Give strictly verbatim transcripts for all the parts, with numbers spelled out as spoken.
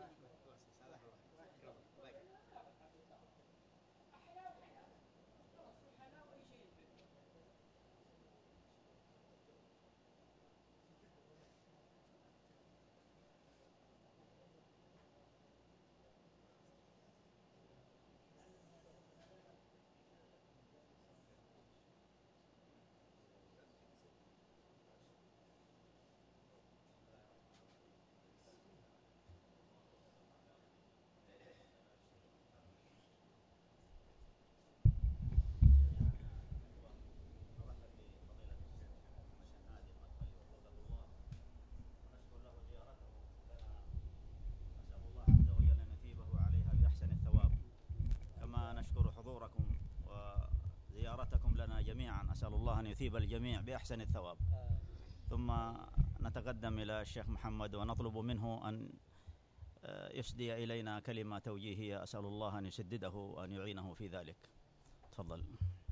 أسأل الله أن يثيب الجميع بأحسن الثواب. ثم نتقدم إلى الشيخ محمد ونطلب منه أن يسدي إلينا كلمة توجيهية، أسأل الله أن يسدده وأن يعينه في ذلك. تفضل.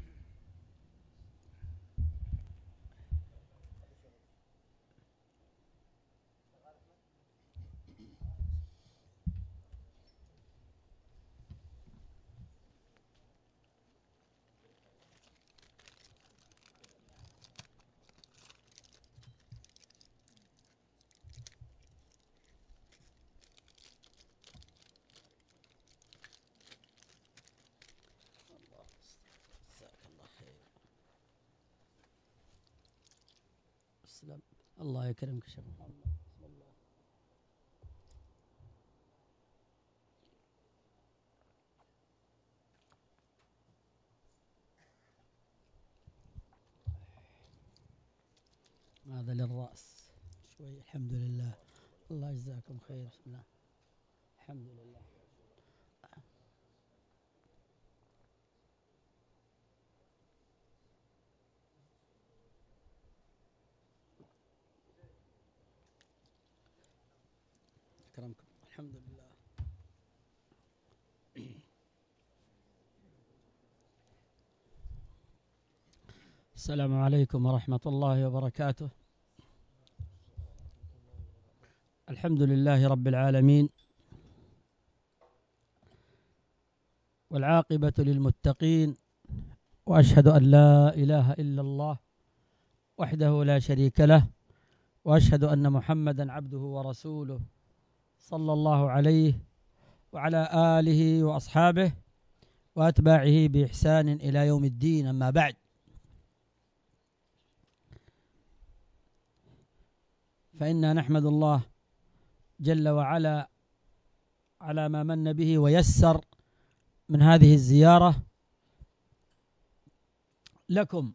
الله يكرمك شيخ محمد. بسم الله. هذا للرأس شوي. الحمد لله. الله يجزاكم خير. بسم الله. الحمد لله. أكرمكم. الحمد لله. السلام عليكم ورحمة الله وبركاته. الحمد لله رب العالمين، والعاقبة للمتقين، وأشهد أن لا إله إلا الله وحده لا شريك له، وأشهد أن محمدا عبده ورسوله صلى الله عليه وعلى آله وأصحابه وأتباعه بإحسان إلى يوم الدين. أما بعد، فإنا نحمد الله جل وعلا على ما من به ويسر من هذه الزيارة لكم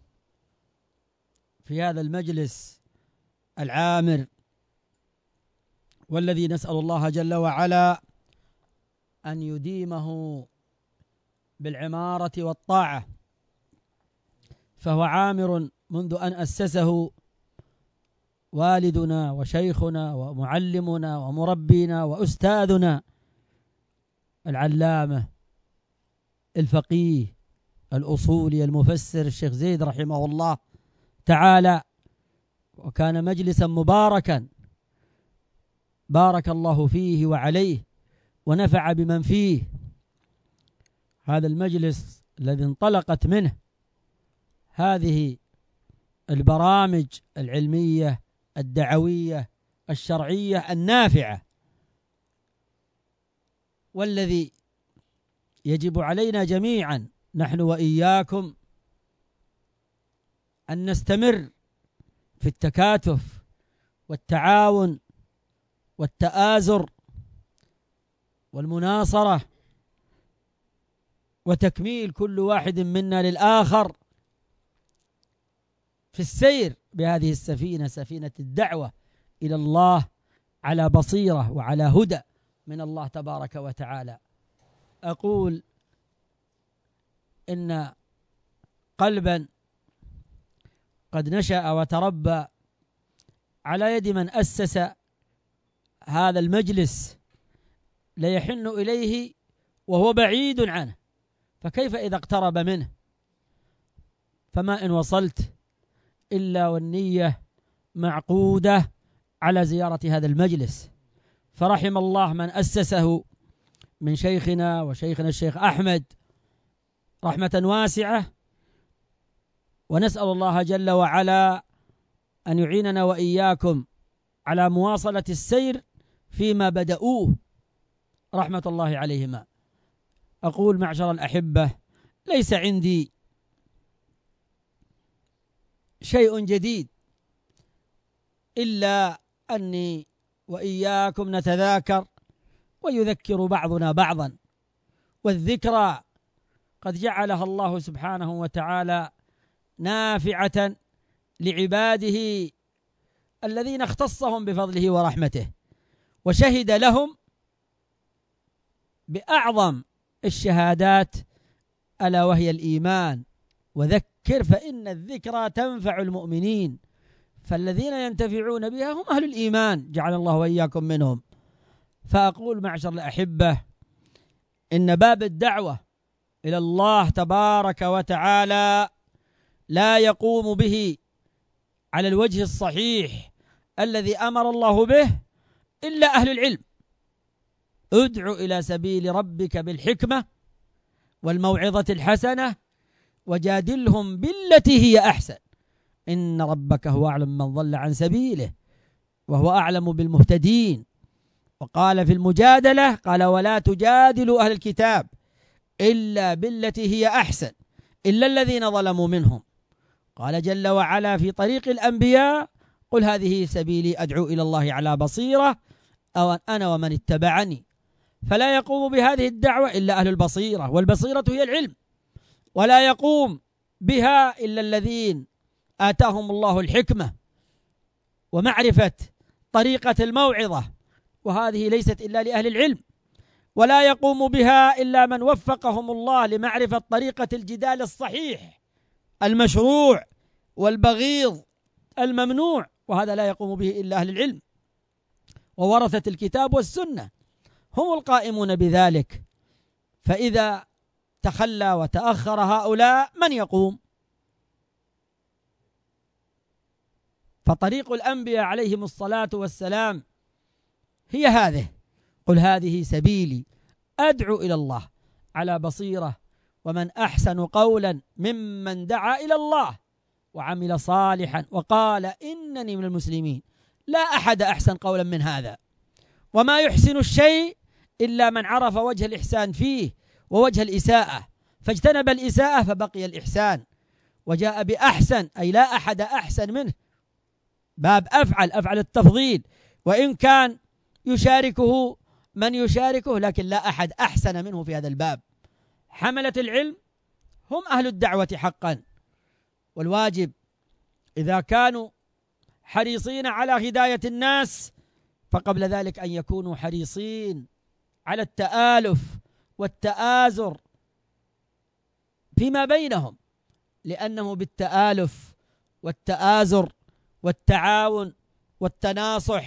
في هذا المجلس العامر، والذي نسأل الله جل وعلا أن يديمه بالعمارة والطاعة، فهو عامر منذ أن أسسه والدنا وشيخنا ومعلمنا ومربينا وأستاذنا العلامة الفقيه الأصولي المفسر الشيخ زيد رحمه الله تعالى، وكان مجلسا مباركا بارك الله فيه وعليه ونفع بمن فيه. هذا المجلس الذي انطلقت منه هذه البرامج العلمية الدعوية الشرعية النافعة، والذي يجب علينا جميعا نحن وإياكم أن نستمر في التكاتف والتعاون والتآزر والمناصرة وتكميل كل واحد منا للآخر في السير بهذه السفينة، سفينة الدعوة إلى الله على بصيرة وعلى هدى من الله تبارك وتعالى. أقول إن قلبا قد نشأ وتربى على يد من أسس هذا المجلس لا يحن إليه وهو بعيد عنه، فكيف إذا اقترب منه؟ فما إن وصلت إلا والنية معقودة على زيارة هذا المجلس، فرحم الله من أسسه من شيخنا وشيخنا الشيخ أحمد رحمة واسعة، ونسأل الله جل وعلا أن يعيننا وإياكم على مواصلة السير فيما بدأوه رحمة الله عليهما. أقول معشر الأحبة، ليس عندي شيء جديد إلا أني وإياكم نتذاكر ويذكر بعضنا بعضا، والذكرى قد جعلها الله سبحانه وتعالى نافعة لعباده الذين اختصهم بفضله ورحمته، وشهد لهم بأعظم الشهادات ألا وهي الإيمان. وذكر فإن الذكرى تنفع المؤمنين، فالذين ينتفعون بها هم أهل الإيمان، جعل الله وإياكم منهم. فأقول معشر الأحبة، إن باب الدعوة إلى الله تبارك وتعالى لا يقوم به على الوجه الصحيح الذي أمر الله به إلا أهل العلم. ادع إلى سبيل ربك بالحكمة والموعظة الحسنة وجادلهم بالتي هي أحسن، إن ربك هو أعلم من ضل عن سبيله وهو أعلم بالمهتدين. وقال في المجادلة قال: ولا تجادلوا أهل الكتاب إلا بالتي هي أحسن إلا الذين ظلموا منهم. قال جل وعلا في طريق الأنبياء: قل هذه سبيلي أدعو إلى الله على بصيرة أو أنا ومن اتبعني. فلا يقوم بهذه الدعوة إلا أهل البصيرة، والبصيرة هي العلم، ولا يقوم بها إلا الذين آتاهم الله الحكمة ومعرفة طريقة الموعظة، وهذه ليست إلا لأهل العلم. ولا يقوم بها إلا من وفقهم الله لمعرفة طريقة الجدال الصحيح المشروع والبغيض الممنوع، وهذا لا يقوم به إلا أهل العلم. وورثة الكتاب والسنة هم القائمون بذلك، فإذا تخلى وتأخر هؤلاء من يقوم؟ فطريق الأنبياء عليهم الصلاة والسلام هي هذه: قل هذه سبيلي أدعو إلى الله على بصيرة ومن أحسن قولا ممن دعا إلى الله وعمل صالحا وقال إنني من المسلمين. لا أحد أحسن قولا من هذا، وما يحسن الشيء إلا من عرف وجه الإحسان فيه ووجه الإساءة، فاجتنب الإساءة فبقي الإحسان، وجاء بأحسن أي لا أحد أحسن منه، باب أفعل أفعل التفضيل، وإن كان يشاركه من يشاركه لكن لا أحد أحسن منه في هذا الباب. حملة العلم هم أهل الدعوة حقا، والواجب إذا كانوا حريصين على هداية الناس فقبل ذلك أن يكونوا حريصين على التآلف والتآزر فيما بينهم، لأنه بالتآلف والتآزر والتعاون والتناصح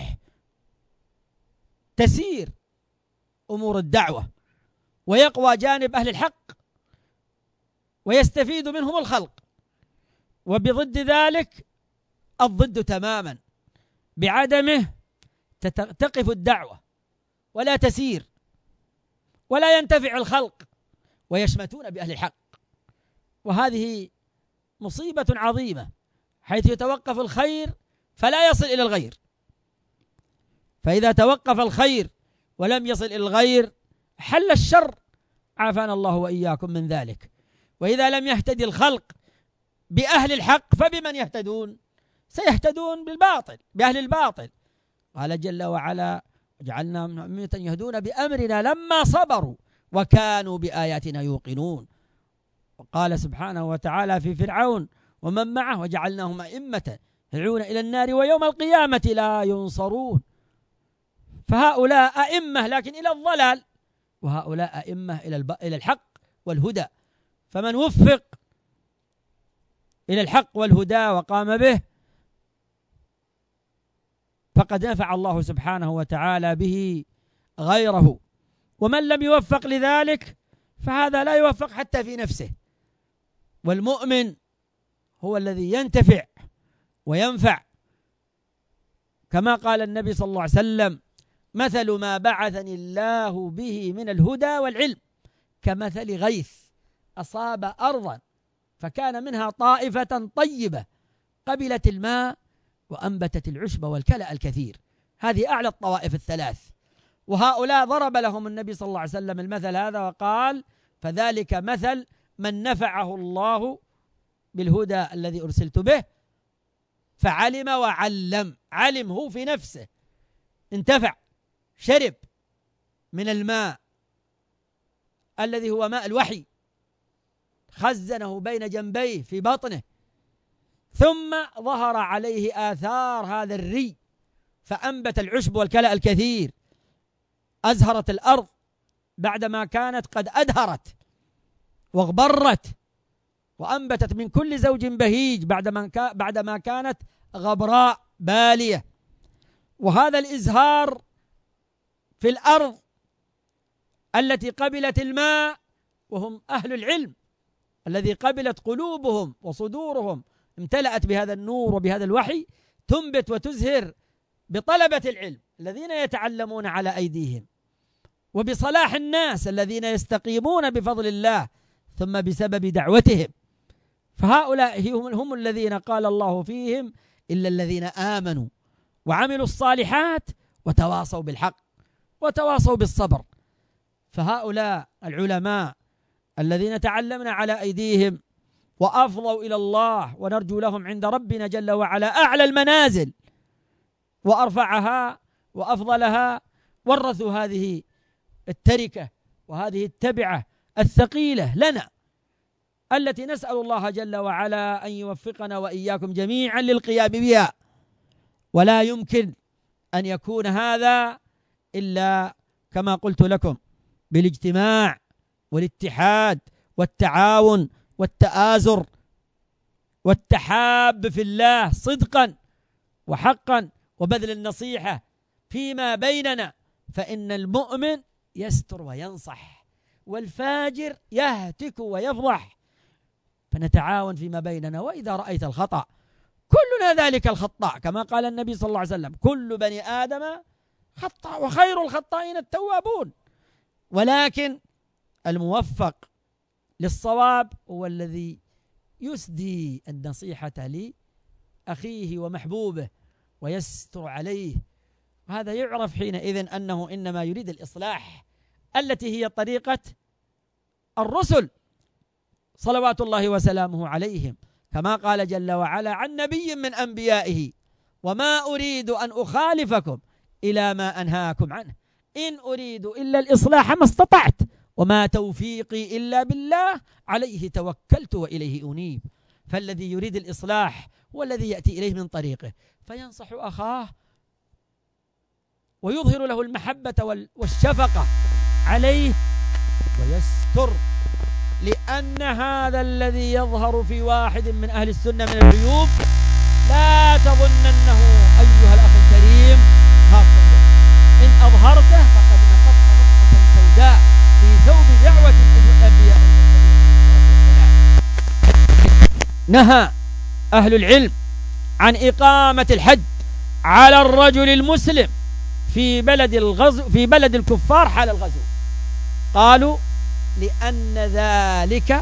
تسير أمور الدعوة، ويقوى جانب أهل الحق ويستفيد منهم الخلق. وبضد ذلك الضد تماما، بعدمه تقف الدعوة ولا تسير ولا ينتفع الخلق ويشمتون بأهل الحق، وهذه مصيبة عظيمة، حيث يتوقف الخير فلا يصل إلى الغير. فإذا توقف الخير ولم يصل إلى الغير حل الشر، عافانا الله وإياكم من ذلك. وإذا لم يهتدي الخلق بأهل الحق فبمن يهتدون؟ سيهتدون بالباطل، بأهل الباطل. قال جل وعلا: وجعلنا أمة يهدون بأمرنا لما صبروا وكانوا بآياتنا يوقنون. وقال سبحانه وتعالى في فرعون ومن معه: وجعلناهم أئمة يدعون إلى النار ويوم القيامة لا ينصرون. فهؤلاء أئمة لكن إلى الضلال، وهؤلاء أئمة إلى إلى الحق والهدى. فمن وفق إلى الحق والهدى وقام به فقد نفع الله سبحانه وتعالى به غيره، ومن لم يوفق لذلك فهذا لا يوفق حتى في نفسه. والمؤمن هو الذي ينتفع وينفع، كما قال النبي صلى الله عليه وسلم: مثل ما بعثني الله به من الهدى والعلم كمثل غيث أصاب أرضا فكان منها طائفة طيبة قبلت الماء وأنبتت العشب والكلأ الكثير. هذه أعلى الطوائف الثلاث، وهؤلاء ضرب لهم النبي صلى الله عليه وسلم المثل هذا وقال: فذلك مثل من نفعه الله بالهدى الذي أرسلت به فعلم وعلم. علم هو في نفسه، انتفع، شرب من الماء الذي هو ماء الوحي، خزنه بين جنبيه في بطنه، ثم ظهر عليه آثار هذا الري فأنبت العشب والكلأ الكثير، أزهرت الأرض بعدما كانت قد أدهرت واغبرت، وأنبتت من كل زوج بهيج بعدما بعدما كانت غبراء بالية. وهذا الإزهار في الأرض التي قبلت الماء وهم أهل العلم، الذي قبلت قلوبهم وصدورهم امتلأت بهذا النور وبهذا الوحي، تنبت وتزهر بطلبة العلم الذين يتعلمون على أيديهم، وبصلاح الناس الذين يستقيمون بفضل الله ثم بسبب دعوتهم. فهؤلاء هم الذين قال الله فيهم: إلا الذين آمنوا وعملوا الصالحات وتواصوا بالحق وتواصوا بالصبر. فهؤلاء العلماء الذين تعلمنا على أيديهم وأفضوا إلى الله، ونرجو لهم عند ربنا جل وعلا أعلى المنازل وأرفعها وأفضلها، ورثوا هذه التركة وهذه التبعة الثقيلة لنا، التي نسأل الله جل وعلا أن يوفقنا وإياكم جميعا للقيام بها. ولا يمكن أن يكون هذا إلا كما قلت لكم بالاجتماع والاتحاد والتعاون والتآزر والتحاب في الله صدقا وحقا، وبذل النصيحة فيما بيننا، فإن المؤمن يستر وينصح والفاجر يهتك ويفضح، فنتعاون فيما بيننا. وإذا رأيت الخطأ كلنا ذلك الخطاء، كما قال النبي صلى الله عليه وسلم: كل بني آدم خطأ وخير الخطائين التوابون. ولكن الموفق للصواب هو الذي يسدي النصيحة لأخيه ومحبوبه ويستر عليه، وهذا يعرف حينئذ أنه إنما يريد الإصلاح التي هي طريقة الرسل صلوات الله وسلامه عليهم، كما قال جل وعلا عن نبي من أنبيائه: وما أريد أن أخالفكم إلى ما أنهاكم عنه إن أريد إلا الإصلاح ما استطعت وما توفيقي إلا بالله عليه توكلت وإليه أنيب. فالذي يريد الإصلاح هو الذي يأتي إليه من طريقه فينصح أخاه ويظهر له المحبة والشفقة عليه ويستر، لأن هذا الذي يظهر في واحد من أهل السنة من العيوب لا تظننه أيها الأخ الكريم خاصة به، إن أظهرته فقد نقضت نقطة سوداء في ثوب دعوة الأنبياء والمرسلين. نهى أهل العلم عن إقامة الحد على الرجل المسلم في بلد الغزو في بلد الكفار حال الغزو. قالوا لأن ذلك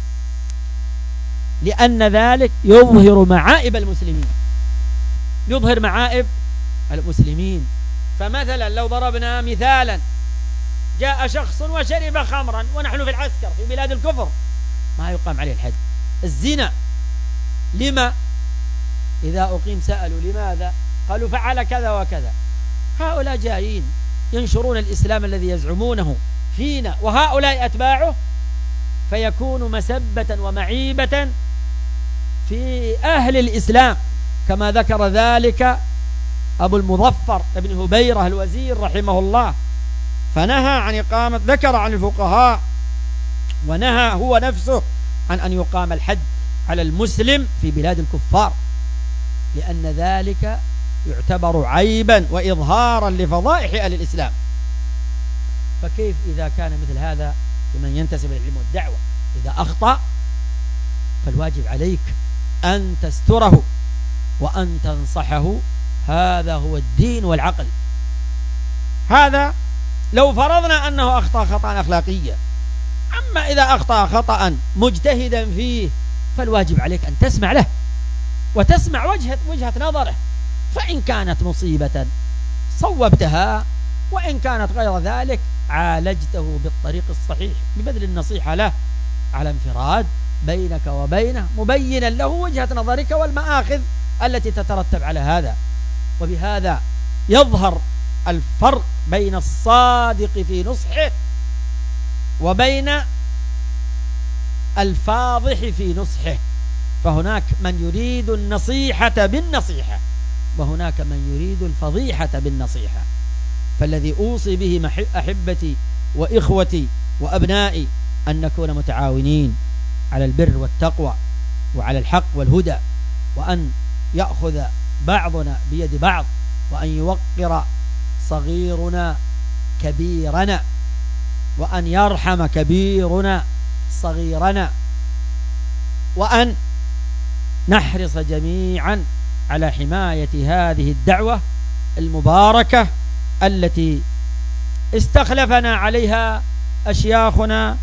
لأن ذلك يظهر معائب المسلمين يظهر معائب المسلمين. فمثلا لو ضربنا مثالا، جاء شخص وشرب خمرا ونحن في العسكر في بلاد الكفر، ما يقام عليه الحد. الزنا لما؟ إذا أقيم سألوا لماذا؟ قالوا فعل كذا وكذا. هؤلاء جايين ينشرون الإسلام الذي يزعمونه فينا وهؤلاء أتباعه، فيكون مسبة ومعيبة في أهل الإسلام، كما ذكر ذلك أبو المظفر ابن هبيرة الوزير رحمه الله، فنهى عن إقامة، ذكر عن الفقهاء ونهى هو نفسه عن أن يقام الحد على المسلم في بلاد الكفار، لأن ذلك يعتبر عيبا وإظهارا لفضائح أهل الإسلام. فكيف إذا كان مثل هذا لمن ينتسب للعلم والدعوة؟ إذا أخطأ فالواجب عليك أن تستره وأن تنصحه، هذا هو الدين والعقل. هذا لو فرضنا أنه أخطأ خطأ أخلاقيا. أما إذا أخطأ خطأ مجتهدا فيه فالواجب عليك أن تسمع له وتسمع وجهة, وجهة نظره، فإن كانت مصيبة صوبتها، وإن كانت غير ذلك عالجته بالطريق الصحيح ببذل النصيحة له على انفراد بينك وبينه، مبينا له وجهة نظرك والمآخذ التي تترتب على هذا. وبهذا يظهر الفرق بين الصادق في نصحه وبين الفاضح في نصحه. فهناك من يريد النصيحة بالنصيحة، وهناك من يريد الفضيحة بالنصيحة. فالذي أوصي به أحبتي وإخوتي وأبنائي أن نكون متعاونين على البر والتقوى وعلى الحق والهدى، وأن يأخذ بعضنا بيد بعض، وأن يوقر صغيرنا كبيرنا، وأن يرحم كبيرنا صغيرنا، وأن نحرص جميعا على حماية هذه الدعوة المباركة التي استخلفنا عليها أشياخنا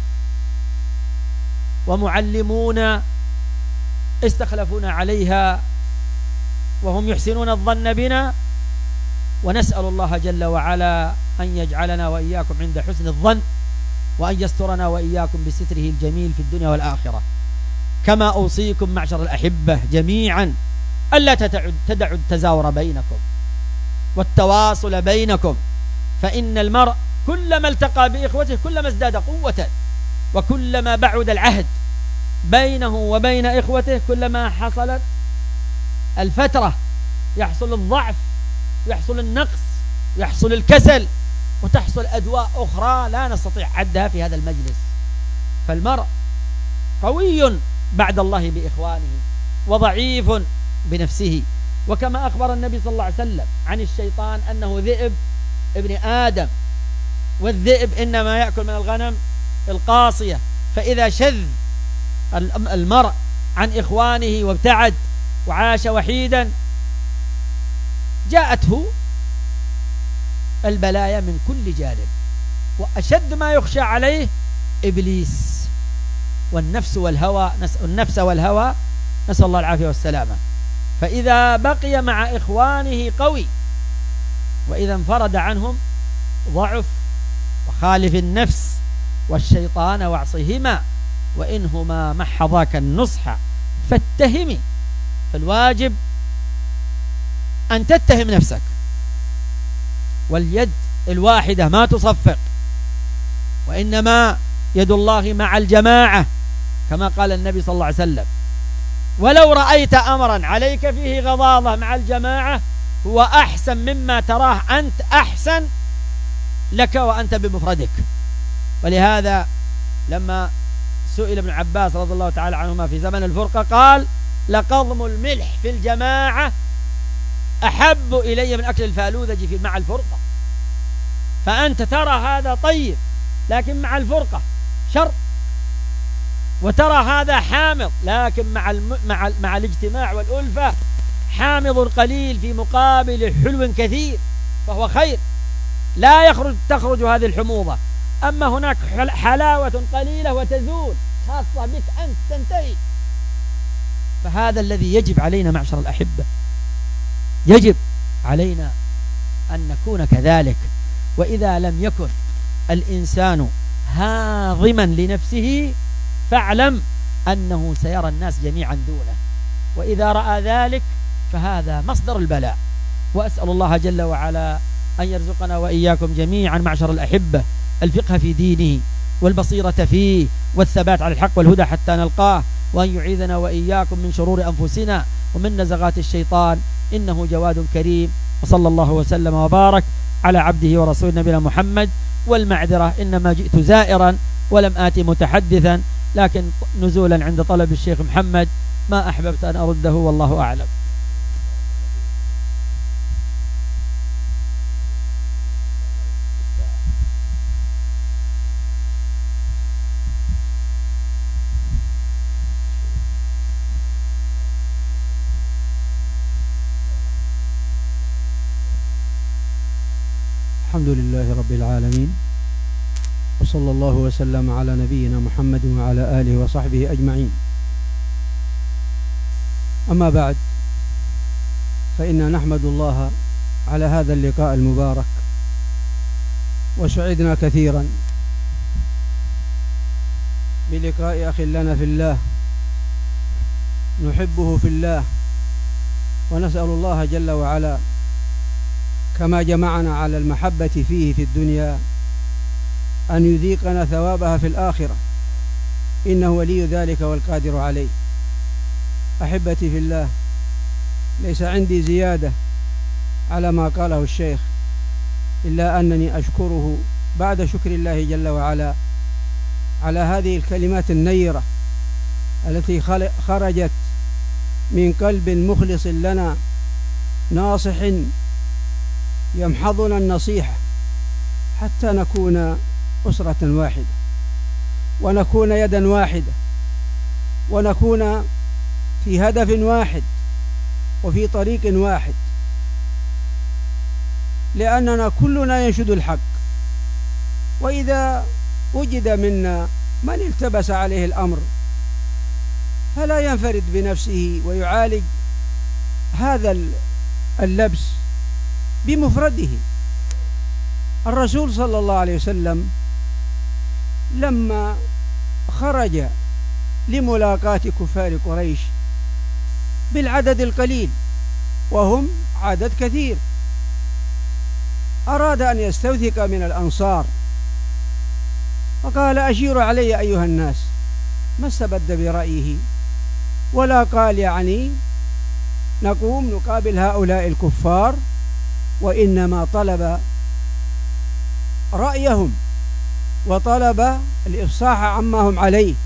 ومعلمونا، استخلفونا عليها وهم يحسنون الظن بنا. ونسأل الله جل وعلا أن يجعلنا وإياكم عند حسن الظن، وأن يسترنا وإياكم بستره الجميل في الدنيا والآخرة. كما أوصيكم معشر الأحبة جميعا ألا تدعوا التزاور بينكم والتواصل بينكم، فإن المرء كلما التقى بإخوته كلما ازداد قوة، وكلما بعد العهد بينه وبين إخوته كلما حصلت الفترة، يحصل الضعف، يحصل النقص، يحصل الكسل، وتحصل أدواء أخرى لا نستطيع عدها في هذا المجلس. فالمرء قوي بعد الله بإخوانه، وضعيف بنفسه. وكما أخبر النبي صلى الله عليه وسلم عن الشيطان أنه ذئب ابن آدم، والذئب إنما يأكل من الغنم القاصية. فإذا شذ المرء عن إخوانه وابتعد وعاش وحيدا جاءته البلايا من كل جانب، وأشد ما يخشى عليه إبليس والنفس والهوى، النفس والهوى، نسأل الله العافية والسلامة. فإذا بقي مع إخوانه قوي، وإذا انفرد عنهم ضعف. وخالف النفس والشيطان واعصهما، وإنهما محضاك النصح فاتهمي. فالواجب أن تتهم نفسك، واليد الواحدة ما تصفق، وإنما يد الله مع الجماعة كما قال النبي صلى الله عليه وسلم. ولو رأيت أمرا عليك فيه غضاضة مع الجماعة هو أحسن مما تراه أنت أحسن لك وأنت بمفردك. ولهذا لما سئل ابن عباس رضي الله تعالى عنهما في زمن الفرقة قال: لقضم الملح في الجماعة أحب إلي من أكل الفالوذج في مع الفرقة. فأنت ترى هذا طيب، لكن مع الفرقة شر، وترى هذا حامض، لكن مع الم... مع مع الاجتماع والألفة حامض قليل في مقابل حلو كثير، فهو خير، لا يخرج تخرج هذه الحموضة. أما هناك حلاوة قليلة وتزول، خاصة بك أنت تنتهي. فهذا الذي يجب علينا معشر الأحبة، يجب علينا أن نكون كذلك. وإذا لم يكن الإنسان هاضما لنفسه فاعلم أنه سيرى الناس جميعا دونه، وإذا رأى ذلك فهذا مصدر البلاء. وأسأل الله جل وعلا أن يرزقنا وإياكم جميعا معشر الأحبة الفقه في دينه والبصيرة فيه والثبات على الحق والهدى حتى نلقاه، وأن يعيذنا وإياكم من شرور أنفسنا ومن نزغات الشيطان، إنه جواد كريم. وصلى الله وسلم وبارك على عبده ورسول نبينا محمد. والمعذرة إنما جئت زائرا ولم آتي متحدثا، لكن نزولا عند طلب الشيخ محمد ما أحببت أن أرده، والله أعلم. الحمد لله رب العالمين، وصلى الله وسلم على نبينا محمد وعلى آله وصحبه أجمعين. أما بعد، فإنا نحمد الله على هذا اللقاء المبارك، وسعدنا كثيرا بلقاء أخ لنا في الله نحبه في الله، ونسأل الله جل وعلا كما جمعنا على المحبة فيه في الدنيا أن يذيقنا ثوابها في الآخرة، إنه ولي ذلك والقادر عليه. أحبتي في الله، ليس عندي زيادة على ما قاله الشيخ، إلا أنني أشكره بعد شكر الله جل وعلا على هذه الكلمات النيرة التي خرجت من قلب مخلص لنا، ناصح يمحضنا النصيحة حتى نكون أسرة واحدة، ونكون يدا واحدة، ونكون في هدف واحد وفي طريق واحد، لأننا كلنا ينشد الحق. وإذا وجد منا من التبس عليه الأمر فلا ينفرد بنفسه ويعالج هذا اللبس بمفرده. الرسول صلى الله عليه وسلم لما خرج لملاقاة كفار قريش بالعدد القليل وهم عدد كثير، أراد أن يستوثق من الأنصار، فقال: أشيروا علي أيها الناس. ما استبد برأيه، ولا قال يعني نقوم نقابل هؤلاء الكفار، وإنما طلب رأيهم وطلب الإفصاح عما هم عليه.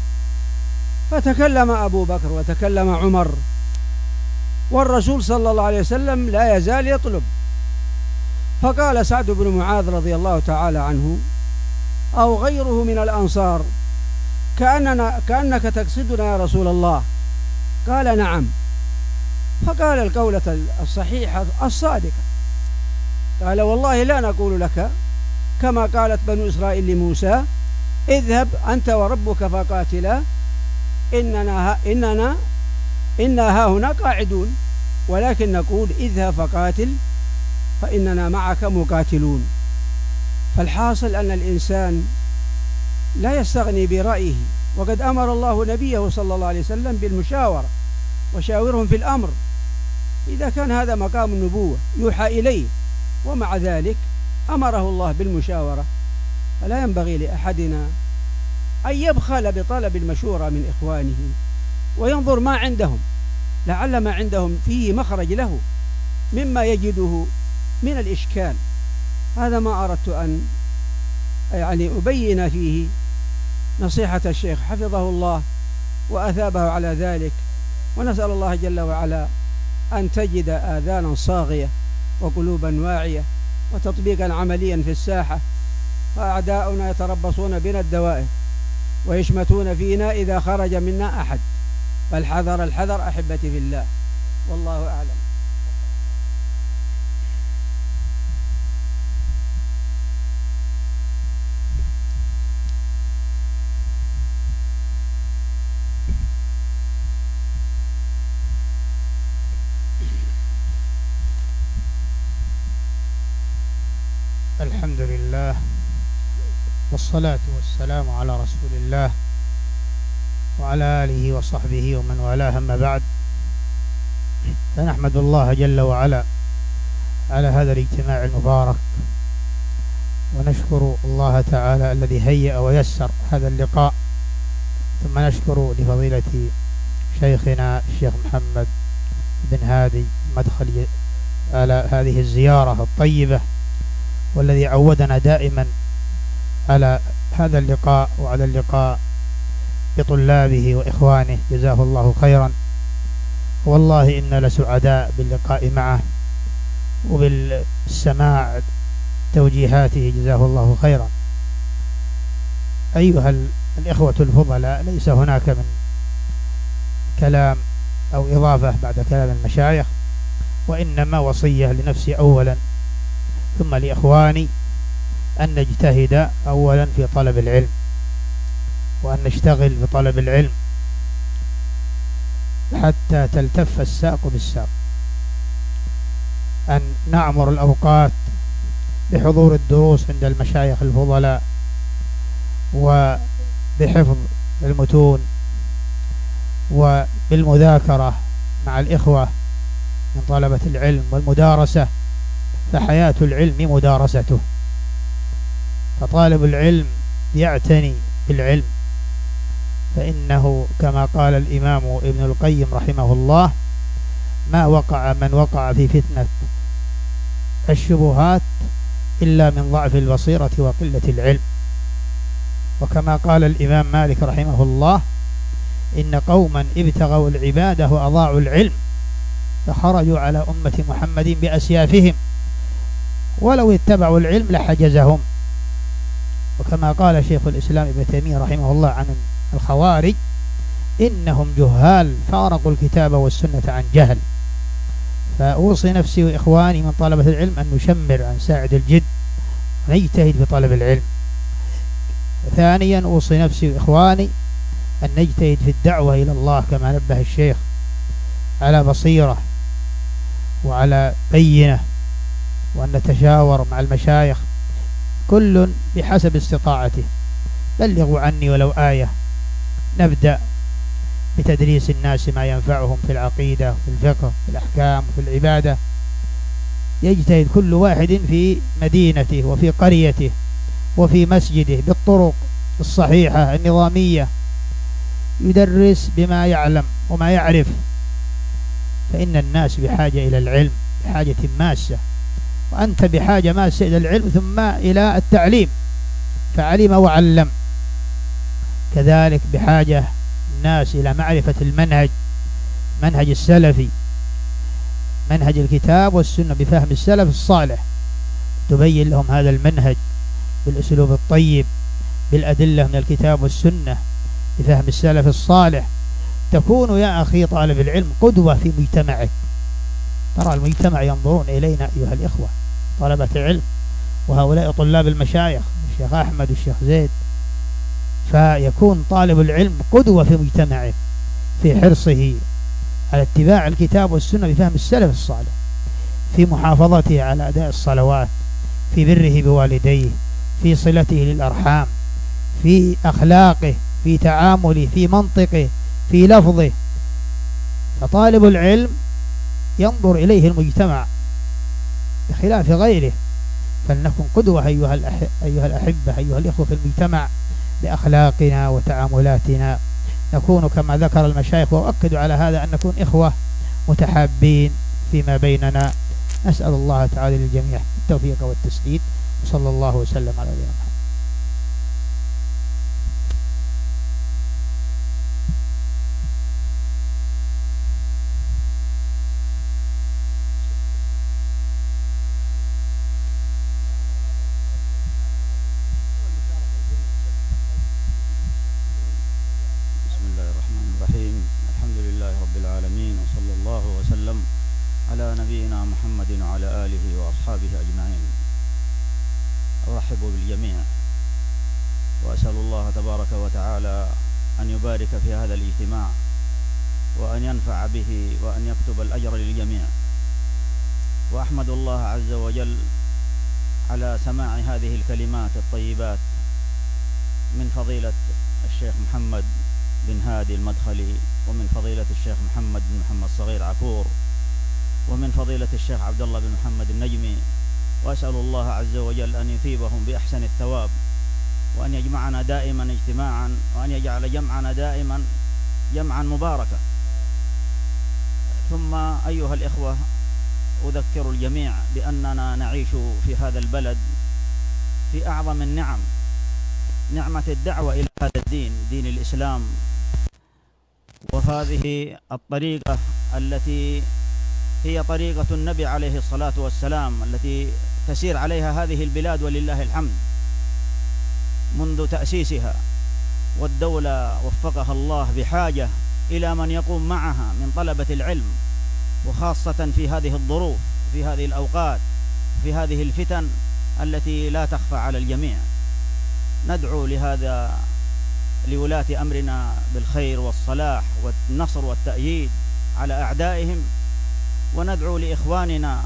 فتكلم أبو بكر وتكلم عمر، والرسول صلى الله عليه وسلم لا يزال يطلب. فقال سعد بن معاذ رضي الله تعالى عنه أو غيره من الأنصار: كأننا كأنك تقصدنا يا رسول الله. قال: نعم. فقال القولة الصحيحة الصادقة، قال: والله لا نقول لك كما قالت بنو إسرائيل لموسى: اذهب أنت وربك فقاتلا إننا ها إننا إنا ها هنا قاعدون، ولكن نقول: اذهب فقاتل فإننا معك مقاتلون. فالحاصل أن الإنسان لا يستغني برأيه، وقد أمر الله نبيه صلى الله عليه وسلم بالمشاورة: وشاورهم في الأمر. إذا كان هذا مقام النبوة يوحى إليه، ومع ذلك أمره الله بالمشاورة، فلا ينبغي لأحدنا أن يبخل بطلب المشورة من إخوانه، وينظر ما عندهم، لعل ما عندهم فيه مخرج له مما يجده من الإشكال. هذا ما أردت أن يعني أبين فيه نصيحة الشيخ حفظه الله وأثابه على ذلك، ونسأل الله جل وعلا أن تجد آذانا صاغية وقلوبا واعية وتطبيقا عمليا في الساحة. فأعداؤنا يتربصون بنا الدوائر ويشمتون فينا إذا خرج منا أحد، فالحذر الحذر أحبتي في الله، والله أعلم. الحمد لله، والصلاة والسلام على رسول الله وعلى آله وصحبه ومن والاه، أما بعد، فنحمد الله جل وعلا على هذا الاجتماع المبارك، ونشكر الله تعالى الذي هيأ ويسر هذا اللقاء، ثم نشكر لفضيلة شيخنا الشيخ محمد بن هادي مدخل على هذه الزيارة الطيبة، والذي عودنا دائما على هذا اللقاء وعلى اللقاء بطلابه وإخوانه، جزاه الله خيرا. والله إنا لسعداء باللقاء معه وبالسماع توجيهاته، جزاه الله خيرا. أيها الإخوة الفضلاء، ليس هناك من كلام أو إضافة بعد كلام المشايخ، وإنما وصية لنفسي أولا، ثم لإخواني أن نجتهد أولا في طلب العلم، وأن نشتغل بطلب العلم حتى تلتف الساق بالساق، أن نعمر الأوقات بحضور الدروس عند المشايخ الفضلاء وبحفظ المتون وبالمذاكرة مع الإخوة من طلبة العلم والمدارسة، فحياة العلم مدارسته، فطالب العلم يعتني بالعلم، فإنه كما قال الإمام ابن القيم رحمه الله: ما وقع من وقع في فتنة الشبهات إلا من ضعف البصيرة وقلة العلم. وكما قال الإمام مالك رحمه الله: إن قوما ابتغوا العبادة وأضاعوا العلم فخرجوا على أمة محمد بأسيافهم ولو اتبعوا العلم لحجزهم. وكما قال شيخ الإسلام ابن تيمية رحمه الله عن الخوارج: إنهم جهال فارقوا الكتاب والسنة عن جهل. فأوصي نفسي وإخواني من طلبة العلم أن نشمر، أن نساعد الجد ونجتهد في طلب العلم. ثانيا أوصي نفسي وإخواني أن نجتهد في الدعوة إلى الله كما نبه الشيخ، على بصيرة وعلى بينة، وأن نتشاور مع المشايخ كل بحسب استطاعته. بلغوا عني ولو آية. نبدأ بتدريس الناس ما ينفعهم في العقيدة وفي الفقه في الأحكام وفي العبادة. يجتهد كل واحد في مدينته وفي قريته وفي مسجده بالطرق الصحيحة النظامية، يدرس بما يعلم وما يعرف، فإن الناس بحاجة إلى العلم بحاجة ماسة، وأنت بحاجة ماسة إلى العلم ثم إلى التعليم، فعلم وعلم. كذلك بحاجة الناس إلى معرفة المنهج، منهج السلفي، منهج الكتاب والسنة بفهم السلف الصالح، تبين لهم هذا المنهج بالأسلوب الطيب بالأدلة من الكتاب والسنة بفهم السلف الصالح. تكون يا أخي طالب العلم قدوة في مجتمعك. ترى المجتمع ينظرون إلينا أيها الإخوة طلبة العلم، وهؤلاء طلاب المشايخ الشيخ أحمد والشيخ زيد، فيكون طالب العلم قدوة في مجتمعه في حرصه على اتباع الكتاب والسنة بفهم السلف الصالح، في محافظته على أداء الصلوات، في بره بوالديه، في صلته للأرحام، في أخلاقه، في تعامله، في منطقه، في لفظه. فطالب العلم ينظر إليه المجتمع بخلاف غيره. فلنكن قدوة أيها أيها الأحبة أيها الإخوة في المجتمع بأخلاقنا وتعاملاتنا، نكون كما ذكر المشايخ وأؤكد على هذا أن نكون إخوة متحابين فيما بيننا. نسأل الله تعالى للجميع التوفيق والتسديد، وصلى الله وسلم على نبينا محمد. على نبينا محمد وعلى آله وأصحابه أجمعين. أرحب بالجميع وأسأل الله تبارك وتعالى أن يبارك في هذا الاجتماع وأن ينفع به وأن يكتب الأجر للجميع. وأحمد الله عز وجل على سماع هذه الكلمات الطيبات من فضيلة الشيخ محمد بن هادي المدخلي، ومن فضيلة الشيخ محمد بن محمد صغير عكور، ومن فضيلة الشيخ عبد الله بن محمد النجمي. وأسأل الله عز وجل أن يثيبهم بأحسن الثواب، وأن يجمعنا دائما اجتماعا، وأن يجعل جمعنا دائما جمعا مباركا. ثم أيها الإخوة، أذكر الجميع بأننا نعيش في هذا البلد في أعظم النعم، نعمة الدعوة إلى هذا الدين، دين الإسلام، وهذه الطريقة التي هي طريقة النبي عليه الصلاة والسلام التي تسير عليها هذه البلاد ولله الحمد منذ تأسيسها. والدولة وفقها الله بحاجة إلى من يقوم معها من طلبة العلم، وخاصة في هذه الظروف في هذه الأوقات في هذه الفتن التي لا تخفى على الجميع. ندعو لهذا لولاة أمرنا بالخير والصلاح والنصر والتأييد على أعدائهم، وندعو لإخواننا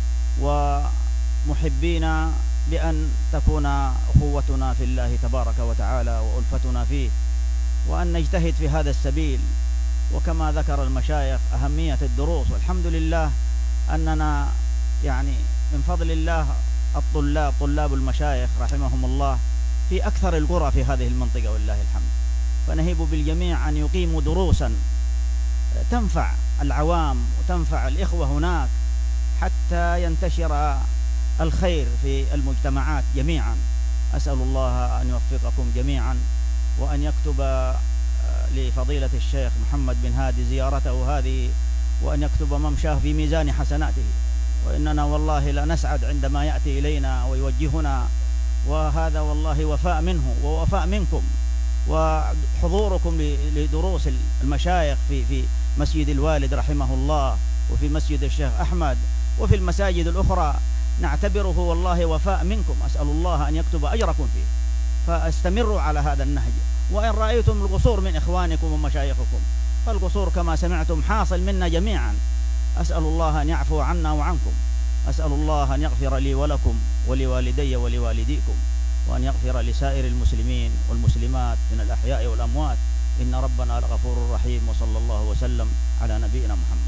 ومحبينا بأن تكون أخوتنا في الله تبارك وتعالى وألفتنا فيه، وأن نجتهد في هذا السبيل. وكما ذكر المشايخ أهمية الدروس، والحمد لله أننا يعني من فضل الله الطلاب طلاب المشايخ رحمهم الله في أكثر القرى في هذه المنطقة ولله الحمد، فنهيب بالجميع أن يقيموا دروسا تنفع العوام وتنفع الإخوة هناك حتى ينتشر الخير في المجتمعات جميعا. أسأل الله أن يوفقكم جميعا، وأن يكتب لفضيلة الشيخ محمد بن هادي زيارته هذه، وأن يكتب ممشاه في ميزان حسناته، وإننا والله لا نسعد عندما يأتي إلينا ويوجهنا، وهذا والله وفاء منه ووفاء منكم، وحضوركم لدروس المشايخ في في مسجد الوالد رحمه الله، وفي مسجد الشيخ أحمد، وفي المساجد الأخرى، نعتبره والله وفاء منكم. أسأل الله أن يكتب أجركم فيه، فاستمروا على هذا النهج. وإن رأيتم القصور من إخوانكم ومشايخكم، فالقصور كما سمعتم حاصل منا جميعا. أسأل الله أن يعفو عنا وعنكم، أسأل الله أن يغفر لي ولكم ولوالدي ولوالديكم، وأن يغفر لسائر المسلمين والمسلمات من الأحياء والأموات، إن ربنا لغفور رحيم. وصلى الله وسلم على نبينا محمد.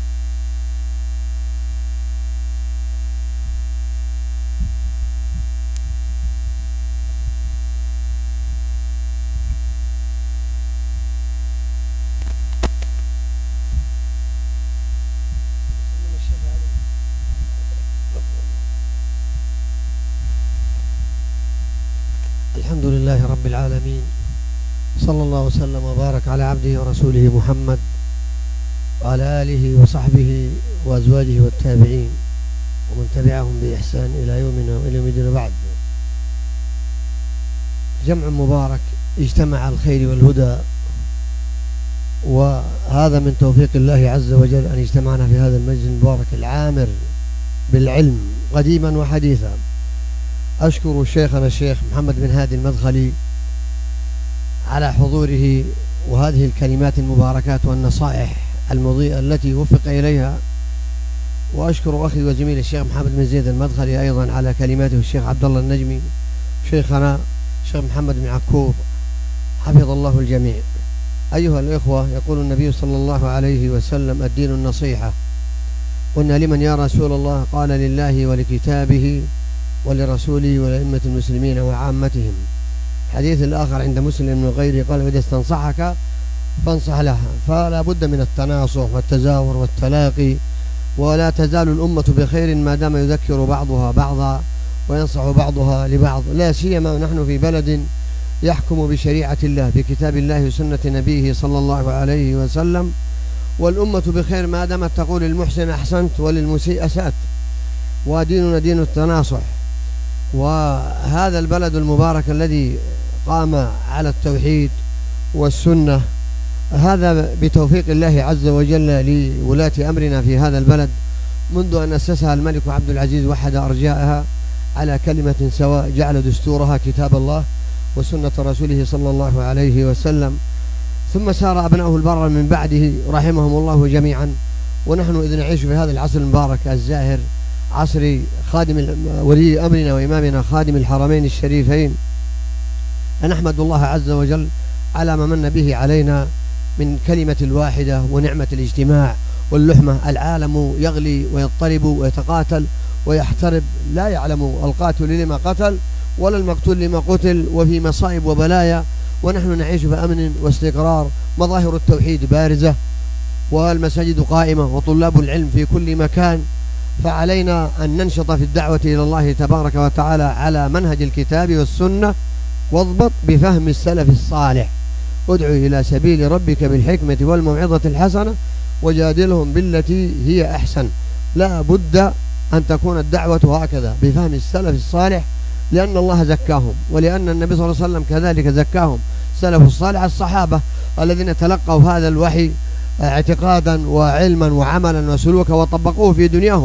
الحمد لله رب العالمين، صلى الله وسلم وبارك على عبده ورسوله محمد وعلى آله وصحبه وأزواجه والتابعين ومن تبعهم بإحسان إلى يومنا وإلى يوم الدين. بعد، جمع مبارك اجتمع على الخير والهدى، وهذا من توفيق الله عز وجل أن اجتمعنا في هذا المجلس المبارك العامر بالعلم قديما وحديثا. أشكر شيخنا الشيخ محمد بن هادي المدخلي على حضوره وهذه الكلمات المباركات والنصائح المضيئة التي وفق إليها، وأشكر أخي وزميلي الشيخ محمد بن زيد المدخلي أيضا على كلماته، الشيخ عبد الله النجمي، شيخنا الشيخ محمد بن عكور، حفظ الله الجميع. أيها الإخوة، يقول النبي صلى الله عليه وسلم: الدين النصيحة. قلنا: لمن يا رسول الله؟ قال: لله ولكتابه ولرسوله ولأئمة المسلمين وعامتهم. حديث الآخر عند مسلم وغيره قال: إذا استنصحك فانصح لها. فلا بد من التناصح والتزاور والتلاقي، ولا تزال الأمة بخير ما دام يذكر بعضها بعضا وينصح بعضها لبعض، لا سيما ونحن في بلد يحكم بشريعة الله بكتاب الله وسنة نبيه صلى الله عليه وسلم، والأمة بخير ما دامت تقول للمحسن أحسنت وللمسيء أسأت، وديننا دين التناصح. وهذا البلد المبارك الذي قام على التوحيد والسنة، هذا بتوفيق الله عز وجل لولاة أمرنا في هذا البلد منذ أن أسسها الملك عبد العزيز، وحد أرجائها على كلمة سواء، جعل دستورها كتاب الله وسنة رسوله صلى الله عليه وسلم، ثم سار أبناؤه البر من بعده رحمهم الله جميعا. ونحن إذ نعيش في هذا العصر المبارك الزاهر، عصر خادم ولي أمرنا وإمامنا خادم الحرمين الشريفين، نحمد الله عز وجل على ما من به علينا من كلمة الواحدة ونعمة الاجتماع واللحمة. العالم يغلي ويضطرب ويتقاتل ويحترب، لا يعلم القاتل لما قتل ولا المقتول لما قتل، وفي مصائب وبلايا، ونحن نعيش بأمن واستقرار. مظاهر التوحيد بارزة، والمساجد قائمة، وطلاب العلم في كل مكان. فعلينا أن ننشط في الدعوة إلى الله تبارك وتعالى على منهج الكتاب والسنة، واضبط بفهم السلف الصالح. ادعو إلى سبيل ربك بالحكمة والموعظة الحسنة وجادلهم بالتي هي أحسن. لا بد أن تكون الدعوة هكذا بفهم السلف الصالح، لأن الله زكاهم، ولأن النبي صلى الله عليه وسلم كذلك زكاهم. سلف الصالح الصحابة الذين تلقوا هذا الوحي اعتقادا وعلما وعملا وسلوكا وطبقوه في دنياهم،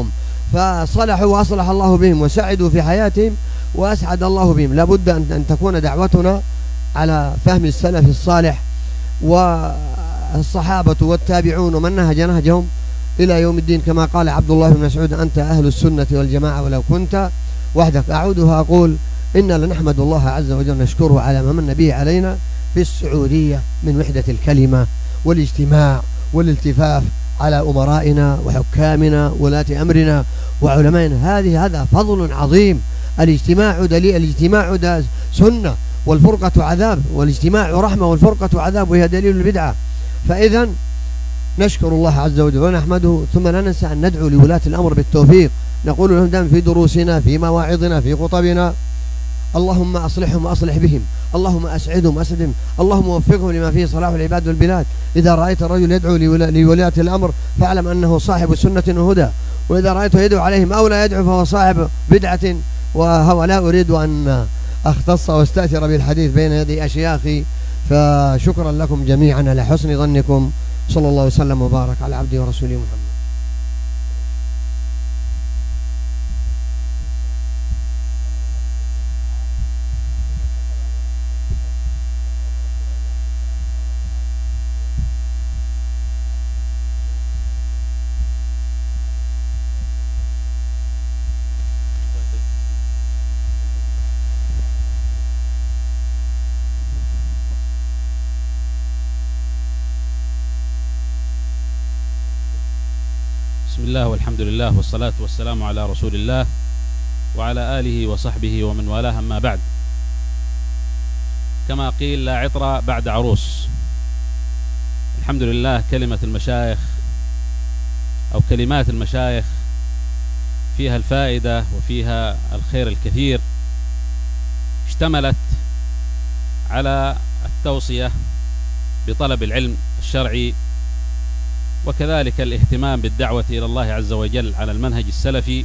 فصلحوا وأصلح الله بهم وسعدوا في حياتهم وأسعد الله بهم. لابد أن تكون دعوتنا على فهم السلف الصالح والصحابة والتابعون ومن نهج نهجهم إلى يوم الدين، كما قال عبد الله بن مسعود: أنت أهل السنة والجماعة ولو كنت وحدك. أعود وأقول: إنا لنحمد الله عز وجل نشكره على ما من به علينا في السعودية من وحدة الكلمة والاجتماع والالتفاف على أمرائنا وحكامنا ولاة أمرنا وعلمائنا. هذه هذا فضل عظيم. الاجتماع دليل، الاجتماع ده سنة، والفرقة عذاب، والاجتماع رحمة والفرقة عذاب، وهي دليل البدعة. فإذا نشكر الله عز وجل ونحمده، ثم لا ننسى أن ندعو لولاة الأمر بالتوفيق. نقول لهم دائما في دروسنا، في مواعظنا، في خطبنا: اللهم أصلحهم وأصلح بهم، اللهم أسعدهم وأسعدهم، اللهم وفقهم لما فيه صلاح العباد والبلاد. إذا رأيت الرجل يدعو لولاة الأمر فاعلم أنه صاحب سنة وهدى، وإذا رأيته يدعو عليهم أو لا يدعو فهو صاحب بدعة وهو. لا أريد أن أختص واستأثر بالحديث بين يدي أشياخي، فشكرا لكم جميعا على حسن ظنكم. صلى الله وسلم وبارك على عبده ورسوله محمد. بسم الله والحمد لله والصلاة والسلام على رسول الله وعلى آله وصحبه ومن والاه، أما بعد. كما قيل: لا عطر بعد عروس. الحمد لله، كلمة المشايخ أو كلمات المشايخ فيها الفائدة وفيها الخير الكثير، اشتملت على التوصية بطلب العلم الشرعي، وكذلك الاهتمام بالدعوة إلى الله عز وجل على المنهج السلفي.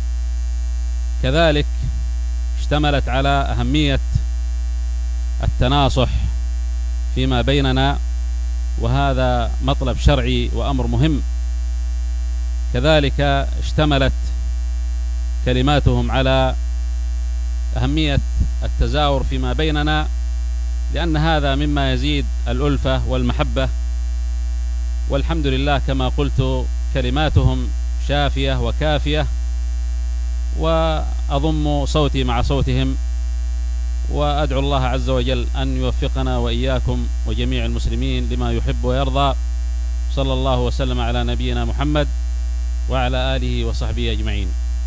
كذلك اشتملت على أهمية التناصح فيما بيننا، وهذا مطلب شرعي وأمر مهم. كذلك اشتملت كلماتهم على أهمية التزاور فيما بيننا، لأن هذا مما يزيد الألفة والمحبة. والحمد لله كما قلت كلماتهم شافية وكافية، وأضم صوتي مع صوتهم، وأدعو الله عز وجل أن يوفقنا وإياكم وجميع المسلمين لما يحب ويرضى. صلى الله وسلم على نبينا محمد وعلى آله وصحبه أجمعين.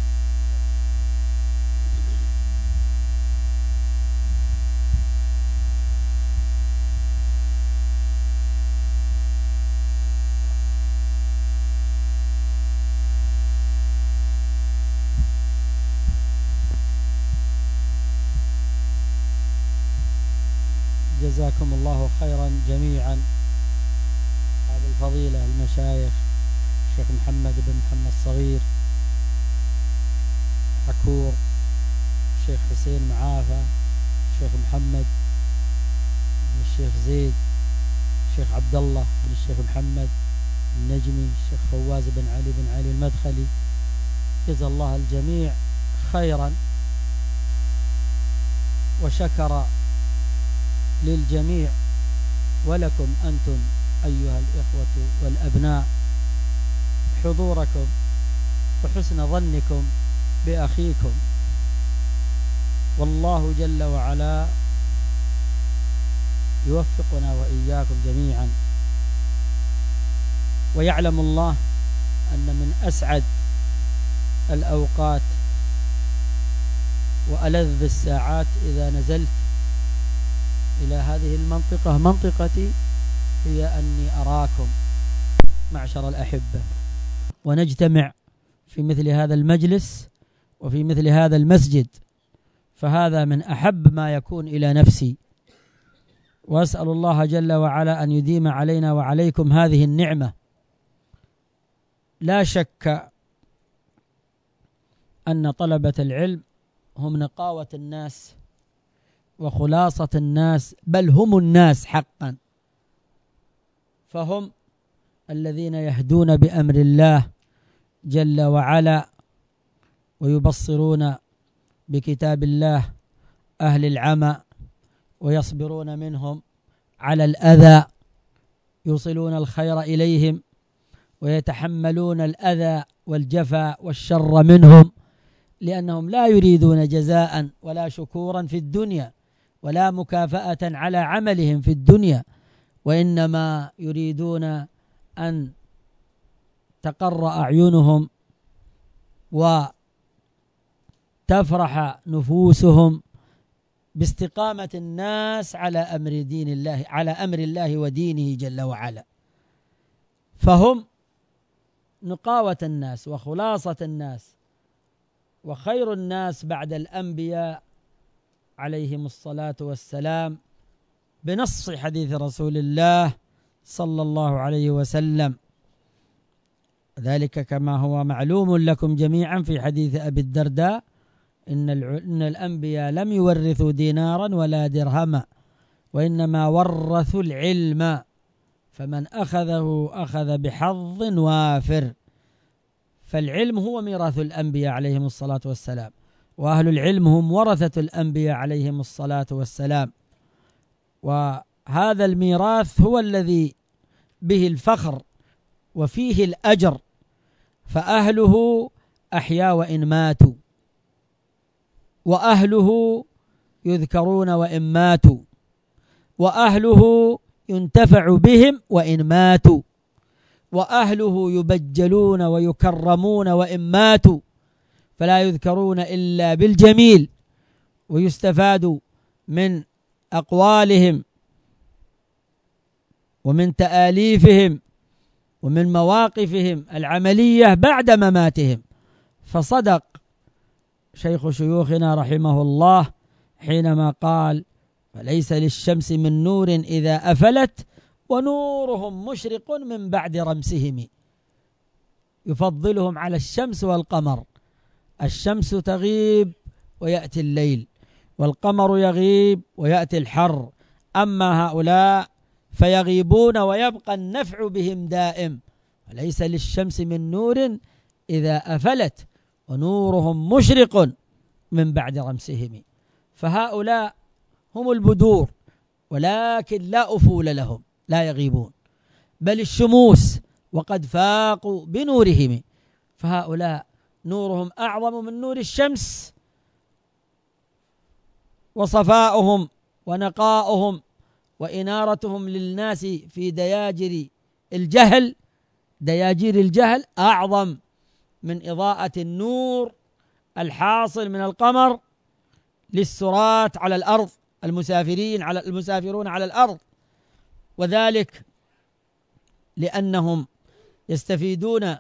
جزاكم الله خيرا جميعا أصحاب الفضيلة المشايخ، الشيخ محمد بن محمد الصغير حكور، الشيخ حسين معافى، الشيخ محمد بن الشيخ زيد، الشيخ عبد الله بن الشيخ محمد النجمي، الشيخ فواز بن علي بن علي المدخلي. جزا الله الجميع خيرا وشكر للجميع، ولكم أنتم أيها الإخوة والأبناء حضوركم وحسن ظنكم بأخيكم. والله جل وعلا يوفقنا وإياكم جميعا. ويعلم الله أن من أسعد الأوقات وألذ الساعات إذا نزلت إلى هذه المنطقة منطقتي هي أني أراكم معشر الأحبة، ونجتمع في مثل هذا المجلس وفي مثل هذا المسجد، فهذا من أحب ما يكون إلى نفسي. وأسأل الله جل وعلا أن يديم علينا وعليكم هذه النعمة. لا شك أن طلبة العلم هم نقاوة الناس وخلاصة الناس، بل هم الناس حقا، فهم الذين يهدون بأمر الله جل وعلا ويبصرون بكتاب الله أهل العمى ويصبرون منهم على الأذى، يوصلون الخير إليهم ويتحملون الأذى والجفا والشر منهم، لأنهم لا يريدون جزاء ولا شكورا في الدنيا ولا مكافأة على عملهم في الدنيا، وإنما يريدون أن تقر أعينهم وتفرح نفوسهم باستقامة الناس على أمر دين الله على أمر الله ودينه جل وعلا. فهم نقاوة الناس وخلاصة الناس وخير الناس بعد الأنبياء عليهم الصلاة والسلام، بنص حديث رسول الله صلى الله عليه وسلم، ذلك كما هو معلوم لكم جميعا في حديث أبي الدرداء: إن, إن الأنبياء لم يورثوا دينارا ولا درهما وإنما ورثوا العلم، فمن أخذه أخذ بحظ وافر. فالعلم هو ميراث الأنبياء عليهم الصلاة والسلام، وأهل العلم هم ورثة الأنبياء عليهم الصلاة والسلام، وهذا الميراث هو الذي به الفخر وفيه الأجر، فأهله أحيا وإن ماتوا، وأهله يذكرون وإن ماتوا، وأهله ينتفع بهم وإن ماتوا، وأهله يبجلون ويكرمون وإن ماتوا، فلا يذكرون إلا بالجميل، ويستفاد من أقوالهم ومن تآليفهم ومن مواقفهم العملية بعد مماتهم. فصدق شيخ شيوخنا رحمه الله حينما قال: فليس للشمس من نور إذا أفلت ونورهم مشرق من بعد رمسهم. يفضلهم على الشمس والقمر، الشمس تغيب ويأتي الليل، والقمر يغيب ويأتي الحر، أما هؤلاء فيغيبون ويبقى النفع بهم دائم. وليس للشمس من نور إذا أفلت ونورهم مشرق من بعد رمسهم. فهؤلاء هم البدور، ولكن لا أفول لهم، لا يغيبون، بل الشموس وقد فاقوا بنورهم. فهؤلاء نورهم أعظم من نور الشمس، وصفاؤهم ونقاؤهم وإنارتهم للناس في دياجر الجهل دياجير الجهل أعظم من إضاءة النور الحاصل من القمر للسراة على الأرض، المسافرين على المسافرون على الأرض، وذلك لأنهم يستفيدون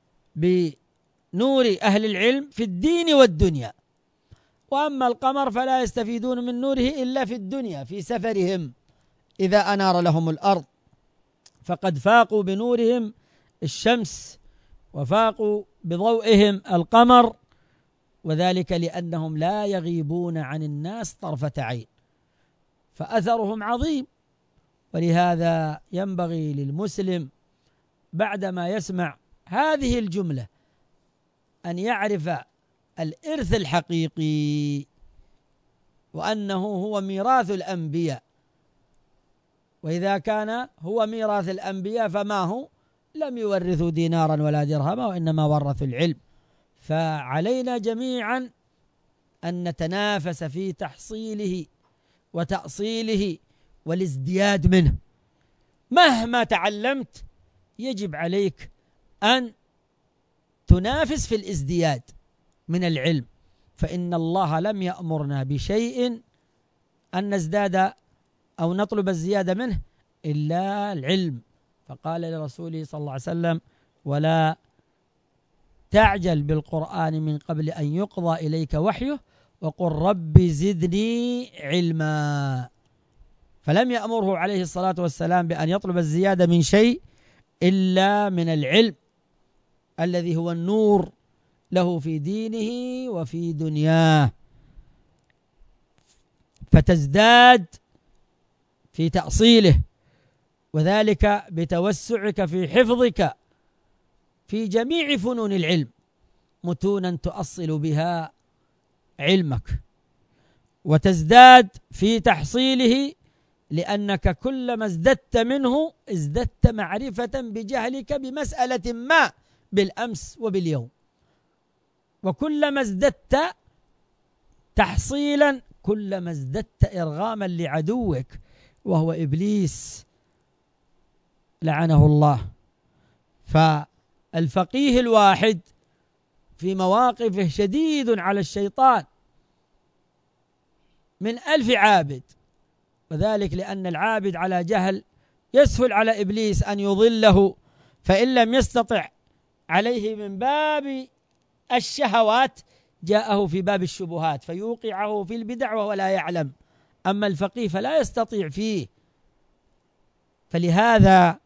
بنور أهل العلم في الدين والدنيا، وأما القمر فلا يستفيدون من نوره إلا في الدنيا في سفرهم إذا أنار لهم الأرض. فقد فاقوا بنورهم الشمس وفاقوا بضوئهم القمر، وذلك لأنهم لا يغيبون عن الناس طرفة عين، فأثرهم عظيم. ولهذا ينبغي للمسلم بعدما يسمع هذه الجملة أن يعرف الإرث الحقيقي، وأنه هو ميراث الأنبياء. وإذا كان هو ميراث الأنبياء فما هو؟ لم يورثوا دينارا ولا درهما وإنما ورثوا العلم. فعلينا جميعا أن نتنافس في تحصيله وتأصيله والازدياد منه. مهما تعلمت يجب عليك أن تنافس في الازدياد من العلم، فإن الله لم يأمرنا بشيء أن نزداد أو نطلب الزيادة منه إلا العلم. فقال لرسوله صلى الله عليه وسلم: ولا تعجل بالقرآن من قبل أن يقضى إليك وحيه وقل رب زدني علما. فلم يأمره عليه الصلاة والسلام بأن يطلب الزيادة من شيء إلا من العلم الذي هو النور له في دينه وفي دنياه، فتزداد في تأصيله، وذلك بتوسعك في حفظك في جميع فنون العلم، متونا تؤصل بها علمك وتزداد في تحصيله، لأنك كلما ازددت منه ازددت معرفة بجهلك بمسألة ما بالأمس وباليوم، وكلما ازددت تحصيلا كلما ازددت إرغاما لعدوك وهو إبليس لعنه الله. فالفقيه الواحد في مواقفه شديد على الشيطان من ألف عابد، وذلك لأن العابد على جهل يسهل على إبليس أن يضله، فإن لم يستطع عليه من باب الشهوات جاءه في باب الشبهات فيوقعه في البدع وهو لا يعلم. أما الفقيه فلا يستطيع فيه. فلهذا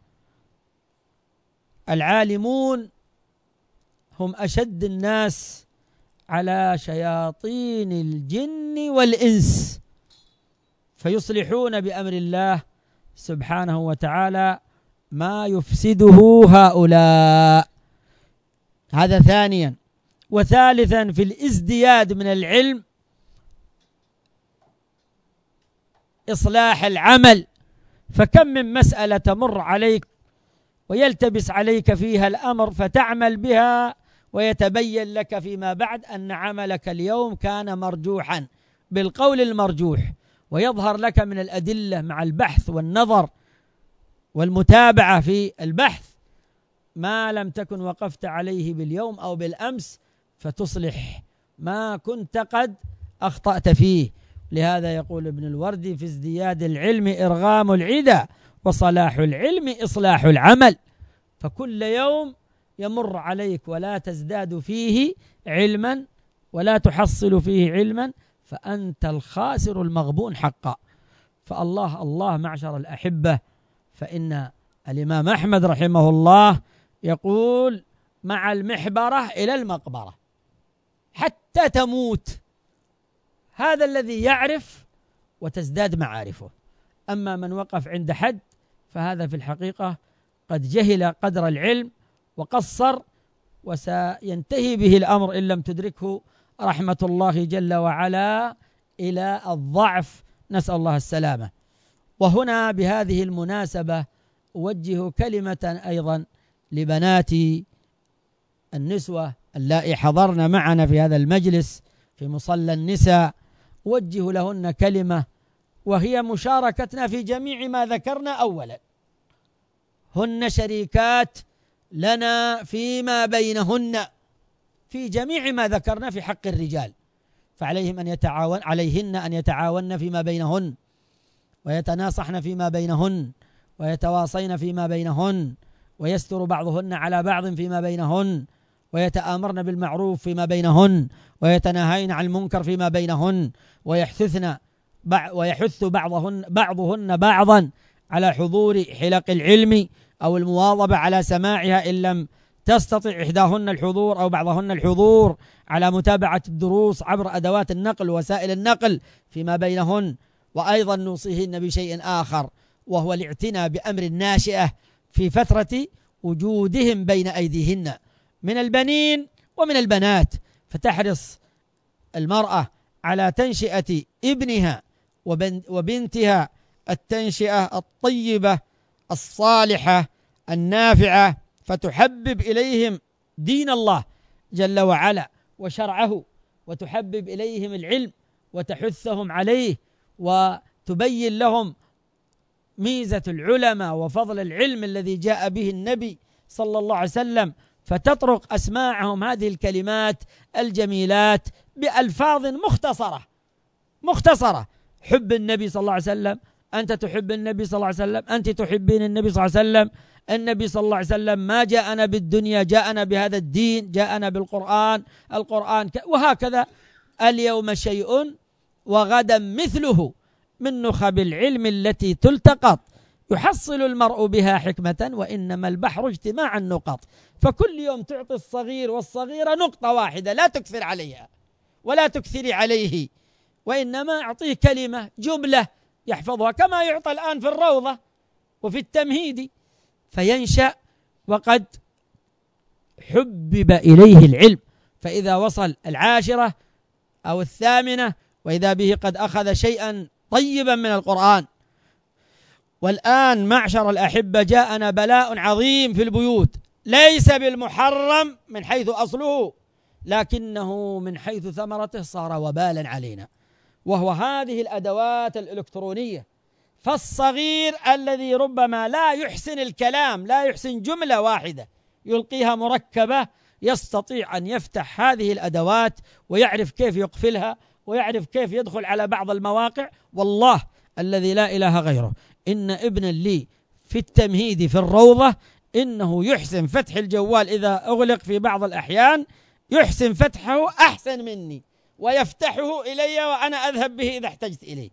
العالمون هم أشد الناس على شياطين الجن والإنس، فيصلحون بأمر الله سبحانه وتعالى ما يفسده هؤلاء. هذا ثانيا. وثالثا في الازدياد من العلم إصلاح العمل، فكم من مسألة تمر عليك ويلتبس عليك فيها الأمر فتعمل بها ويتبين لك فيما بعد أن عملك اليوم كان مرجوحا بالقول المرجوح، ويظهر لك من الأدلة مع البحث والنظر والمتابعة في البحث ما لم تكن وقفت عليه باليوم أو بالأمس، فتصلح ما كنت قد أخطأت فيه. لهذا يقول ابن الوردي في ازدياد العلم إرغام العدى، وصلاح العلم إصلاح العمل. فكل يوم يمر عليك ولا تزداد فيه علما ولا تحصل فيه علما فأنت الخاسر المغبون حقا. فالله الله معشر الأحبة، فإن الإمام أحمد رحمه الله يقول مع المحبرة إلى المقبرة حتى تموت. هذا الذي يعرف وتزداد معارفه. أما من وقف عند حد فهذا في الحقيقة قد جهل قدر العلم وقصر، وسينتهي به الأمر إن لم تدركه رحمة الله جل وعلا إلى الضعف، نسأل الله السلامة. وهنا بهذه المناسبة أوجه كلمة أيضا لبنات النسوة اللائي حضرن معنا في هذا المجلس في مصلى النساء، أوجه لهن كلمة وهي مشاركتنا في جميع ما ذكرنا. أولا هن شريكات لنا فيما بينهن في جميع ما ذكرنا في حق الرجال، فعليهم أن يتعاون عليهن أن يتعاون فيما بينهن، ويتناصحن فيما بينهن، ويتواصين فيما بينهن، ويستر بعضهن على بعض فيما بينهن، ويتآمرن بالمعروف فيما بينهن، ويتناهين عن المنكر فيما بينهن، ويحثثن ويحث بعضهن بعضهن بعضا على حضور حلق العلم أو المواظبة على سماعها إن لم تستطع إحداهن الحضور أو بعضهن الحضور، على متابعة الدروس عبر أدوات النقل وسائل النقل فيما بينهن. وأيضا نوصيهن بشيء آخر وهو الاعتناء بأمر الناشئة في فترة وجودهم بين أيديهن من البنين ومن البنات، فتحرص المرأة على تنشئة ابنها وبنتها التنشئة الطيبة الصالحة النافعة، فتحبب إليهم دين الله جل وعلا وشرعه، وتحبب إليهم العلم وتحثهم عليه، وتبين لهم ميزة العلماء وفضل العلم الذي جاء به النبي صلى الله عليه وسلم، فتطرق أسماعهم هذه الكلمات الجميلات بألفاظ مختصرة مختصرة. حب النبي صلى الله عليه وسلم، أنت تحب النبي صلى الله عليه وسلم، أنت تحبين النبي صلى الله عليه وسلم. النبي صلى الله عليه وسلم ما جاءنا بالدنيا، جاءنا بهذا الدين، جاءنا بالقرآن، القرآن ك... وهكذا. اليوم شيء وغدا مثله من نخب العلم التي تلتقط، يحصل المرء بها حكمة، وإنما البحر اجتماع النقط. فكل يوم تعطي الصغير والصغيرة نقطة واحدة، لا تكثر عليها ولا تكثري عليه، وإنما أعطيه كلمة جملة يحفظها كما يعطى الآن في الروضة وفي التمهيد، فينشأ وقد حبب إليه العلم. فإذا وصل العاشرة أو الثامنة وإذا به قد أخذ شيئا طيبا من القرآن. والآن معشر الأحبة جاءنا بلاء عظيم في البيوت، ليس بالمحرم من حيث أصله، لكنه من حيث ثمرته صار وبالا علينا، وهو هذه الأدوات الإلكترونية. فالصغير الذي ربما لا يحسن الكلام، لا يحسن جملة واحدة يلقيها مركبة، يستطيع أن يفتح هذه الأدوات ويعرف كيف يقفلها ويعرف كيف يدخل على بعض المواقع. والله الذي لا إله غيره، إن ابنا لي في التمهيد في الروضة إنه يحسن فتح الجوال إذا أغلق في بعض الأحيان، يحسن فتحه أحسن مني، ويفتحه إلي وأنا أذهب به إذا احتجت إليه.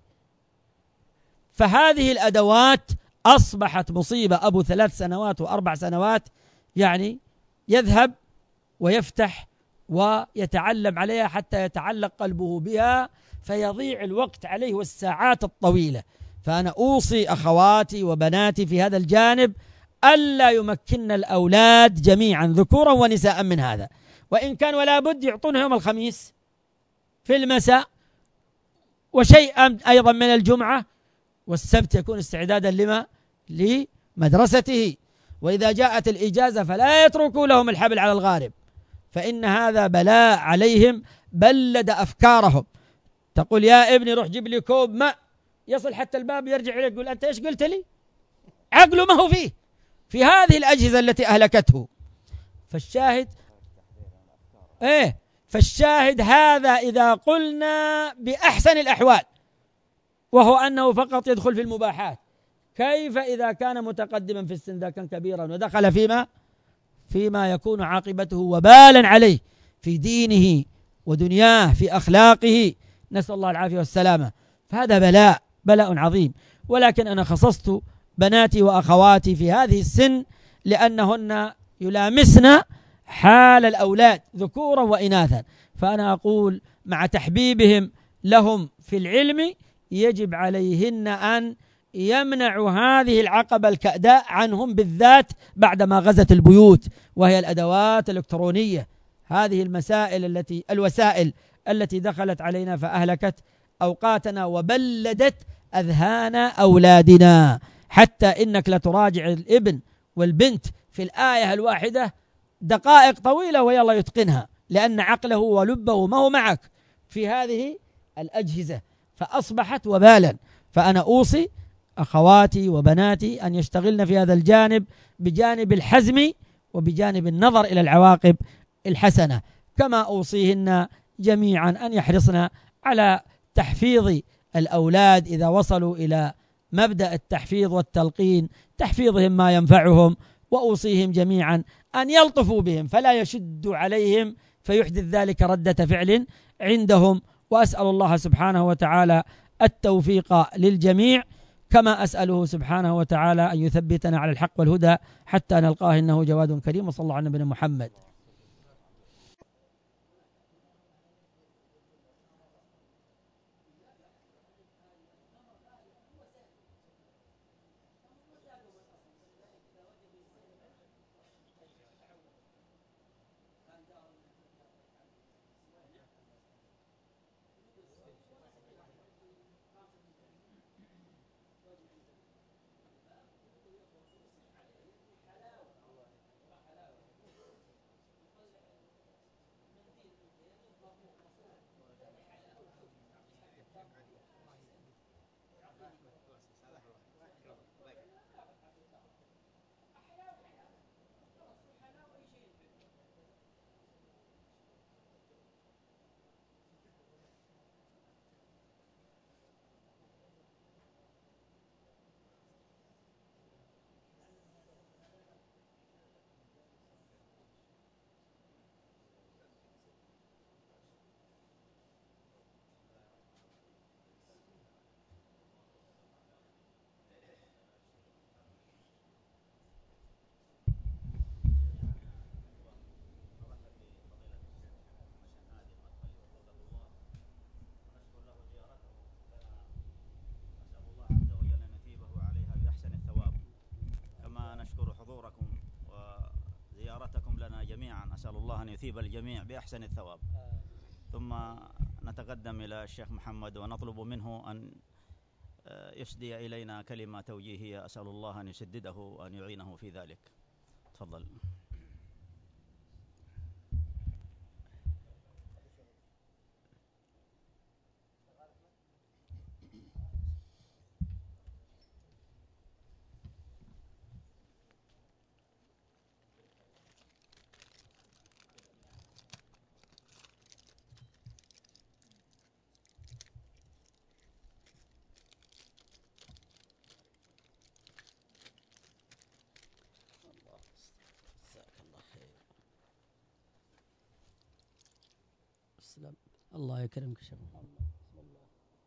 فهذه الأدوات أصبحت مصيبة. أبو ثلاث سنوات وأربع سنوات يعني يذهب ويفتح ويتعلم عليها حتى يتعلق قلبه بها، فيضيع الوقت عليه والساعات الطويلة. فأنا أوصي أخواتي وبناتي في هذا الجانب ألا يمكن الأولاد جميعا ذكورا ونساء من هذا، وإن كان ولا بد يعطونه يوم الخميس في المساء، وشيئا أيضا من الجمعة، والسبت يكون استعدادا لما لمدرسته. وإذا جاءت الإجازة فلا يتركوا لهم الحبل على الغارب، فإن هذا بلاء عليهم، بلد أفكارهم. تقول يا ابني روح جيب لي كوب ماء، يصل حتى الباب يرجع إليك يقول أنت إيش قلت لي؟ عقله ما هو فيه في هذه الأجهزة التي أهلكته. فالشاهد إيه فالشاهد هذا إذا قلنا بأحسن الأحوال، وهو أنه فقط يدخل في المباحات. كيف إذا كان متقدما في السن، ذا كان كبيرا ودخل فيما فيما يكون عاقبته وبالا عليه في دينه ودنياه في أخلاقه، نسأل الله العافية والسلامة. فهذا بلاء بلاء عظيم. ولكن أنا خصصت بناتي وأخواتي في هذه السن لأنهن يلامسن حال الأولاد ذكورا وإناثا. فأنا أقول مع تحبيبهم لهم في العلم يجب عليهن أن يمنعوا هذه العقبة الكأداء عنهم، بالذات بعدما غزت البيوت، وهي الأدوات الإلكترونية. هذه المسائل التي الوسائل التي دخلت علينا فأهلكت أوقاتنا وبلدت أذهان أولادنا، حتى إنك لتراجع الابن والبنت في الآية الواحدة دقائق طويلة ويلا يتقنها، لأن عقله ولبه ما هو معك في هذه الأجهزة، فأصبحت وبالا. فأنا أوصي أخواتي وبناتي أن يشتغلن في هذا الجانب بجانب الحزم وبجانب النظر إلى العواقب الحسنة، كما أوصيهن جميعا أن يحرصن على تحفيظ الأولاد إذا وصلوا إلى مبدأ التحفيظ والتلقين، تحفيظهم ما ينفعهم. وأوصيهم جميعا أن يلطفوا بهم فلا يشدوا عليهم فيحدث ذلك ردة فعل عندهم. وأسأل الله سبحانه وتعالى التوفيق للجميع، كما أسأله سبحانه وتعالى أن يثبتنا على الحق والهدى حتى نلقاه إنه جواد كريم. وصلى الله على نبينا محمد. نسأل الله أن يثيب الجميع بأحسن الثواب. ثم نتقدم إلى الشيخ محمد ونطلب منه أن يسدي إلينا كلمة توجيهية، أسأل الله أن يسدده وأن يعينه في ذلك. تفضل. الله يكرمك شيخ محمد. بسم الله.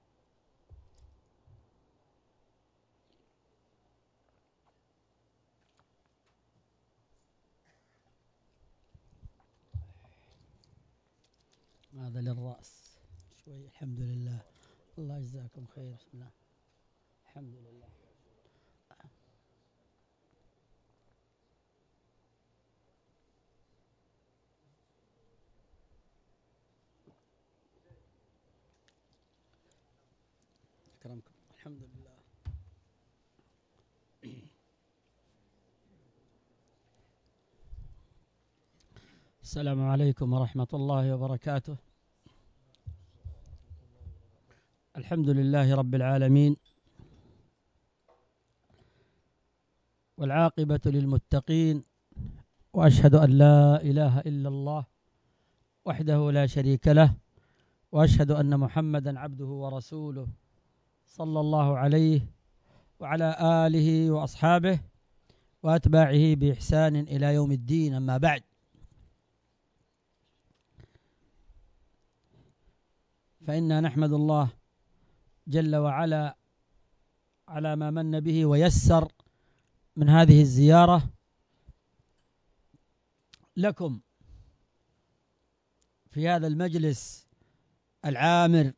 هذا للرأس شوي. الحمد لله، الله يجزاكم خير. بسم الله. الحمد لله. أكرمكم. الحمد لله. السلام عليكم ورحمة الله وبركاته. الحمد لله رب العالمين، والعاقبة للمتقين، وأشهد أن لا إله إلا الله وحده لا شريك له، وأشهد أن محمدا عبده ورسوله صلى الله عليه وعلى آله وأصحابه وأتباعه بإحسان إلى يوم الدين. أما بعد، فإنا نحمد الله جل وعلا على ما من به ويسر من هذه الزيارة لكم في هذا المجلس العامر،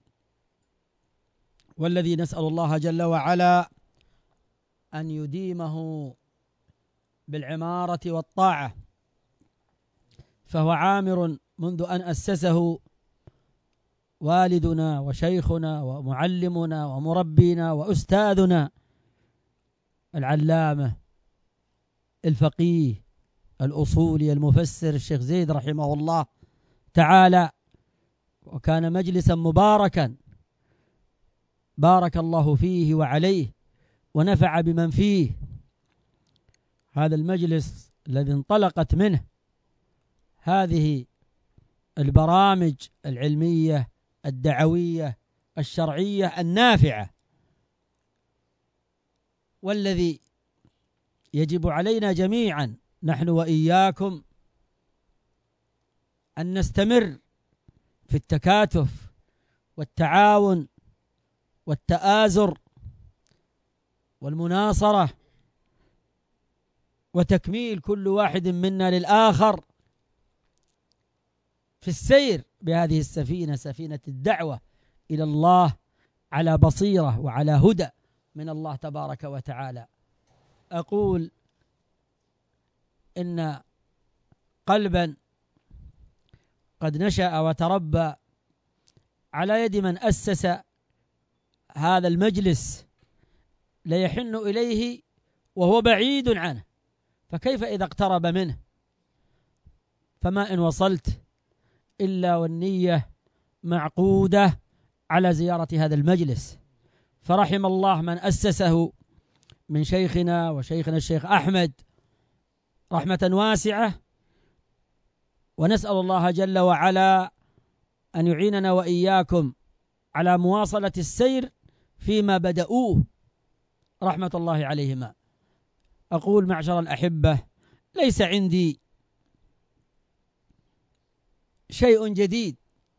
والذي نسأل الله جل وعلا أن يديمه بالعمارة والطاعة، فهو عامر منذ أن أسسه والدنا وشيخنا ومعلمنا ومربينا وأستاذنا العلامة الفقيه الأصولي المفسر الشيخ زيد رحمه الله تعالى، وكان مجلسا مباركا بارك الله فيه وعليه ونفع بمن فيه. هذا المجلس الذي انطلقت منه هذه البرامج العلمية الدعوية الشرعية النافعة، والذي يجب علينا جميعا نحن وإياكم أن نستمر في التكاتف والتعاون والتآزر والمناصرة وتكميل كل واحد منا للآخر في السير بهذه السفينة، سفينة الدعوة إلى الله على بصيرة وعلى هدى من الله تبارك وتعالى. أقول إن قلبا قد نشأ وتربى على يد من أسس هذا المجلس لا يحن إليه وهو بعيد عنه، فكيف إذا اقترب منه؟ فما إن وصلت إلا والنية معقودة على زيارة هذا المجلس. فرحم الله من أسسه من شيخنا وشيخنا الشيخ أحمد رحمة واسعة، ونسأل الله جل وعلا أن يعيننا وإياكم على مواصلة السير فيما بدأوه رحمة الله عليهما. أقول معشر الأحبة، ليس عندي شيء جديد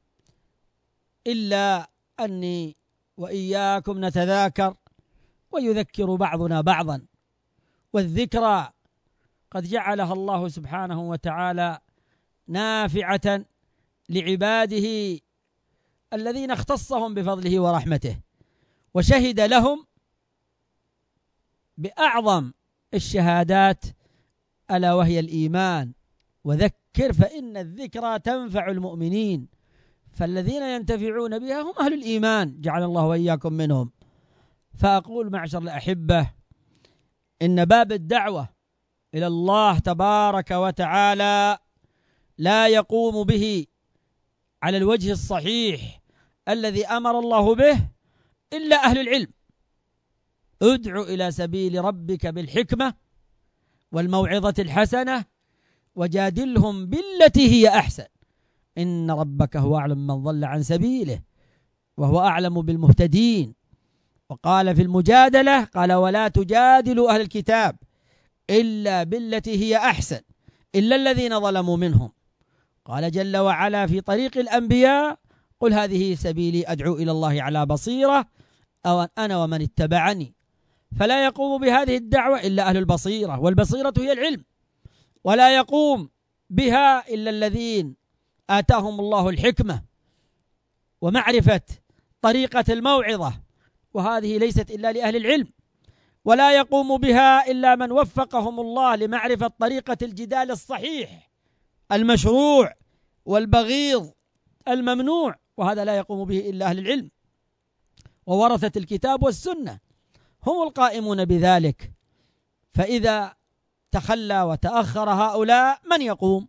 إلا أني وإياكم نتذاكر ويذكر بعضنا بعضا، والذكرى قد جعلها الله سبحانه وتعالى نافعة لعباده الذين اختصهم بفضله ورحمته، وشهد لهم بأعظم الشهادات ألا وهي الإيمان. وذكر فذكر فإن الذكرى تنفع المؤمنين، فالذين ينتفعون بها هم أهل الإيمان، جعل الله وإياكم منهم. فأقول معشر الأحبة، إن باب الدعوة إلى الله تبارك وتعالى لا يقوم به على الوجه الصحيح الذي أمر الله به إلا أهل العلم. ادع إلى سبيل ربك بالحكمة والموعظة الحسنة وجادلهم بالتي هي أحسن، إن ربك هو أعلم من ضل عن سبيله وهو أعلم بالمهتدين. وقال في المجادلة قال: ولا تجادلوا أهل الكتاب إلا بالتي هي أحسن إلا الذين ظلموا منهم. قال جل وعلا في طريق الأنبياء: قل هذه سبيلي أدعو إلى الله على بصيرة أو أنا ومن اتبعني. فلا يقوم بهذه الدعوة إلا أهل البصيرة، والبصيرة هي العلم، ولا يقوم بها إلا الذين آتاهم الله الحكمة ومعرفة طريقة الموعظة، وهذه ليست إلا لأهل العلم. ولا يقوم بها إلا من وفقهم الله لمعرفة طريقة الجدال الصحيح المشروع والبغيض الممنوع، وهذا لا يقوم به إلا أهل العلم وورثة الكتاب والسنة، هم القائمون بذلك. فإذا تخلى وتأخر هؤلاء من يقوم؟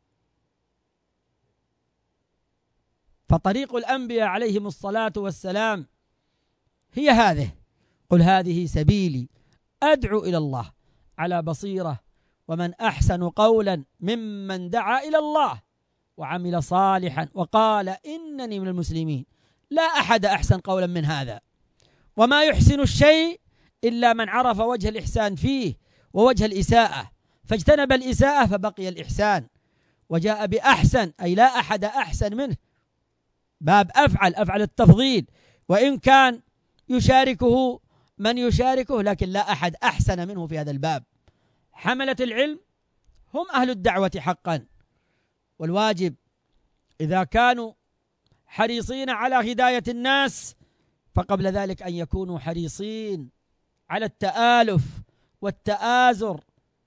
فطريق الأنبياء عليهم الصلاة والسلام هي هذه: قل هذه سبيلي أدعو إلى الله على بصيرة ومن أحسن قولا ممن دعا إلى الله وعمل صالحا وقال إنني من المسلمين. لا أحد أحسن قولا من هذا، وما يحسن الشيء إلا من عرف وجه الإحسان فيه ووجه الإساءة، فاجتنب الإساءة فبقي الإحسان، وجاء بأحسن أي لا أحد أحسن منه، باب أفعل أفعل التفضيل، وإن كان يشاركه من يشاركه لكن لا أحد أحسن منه في هذا الباب. حملة العلم هم أهل الدعوة حقا، والواجب إذا كانوا حريصين على هداية الناس فقبل ذلك أن يكونوا حريصين على التآلف والتآزر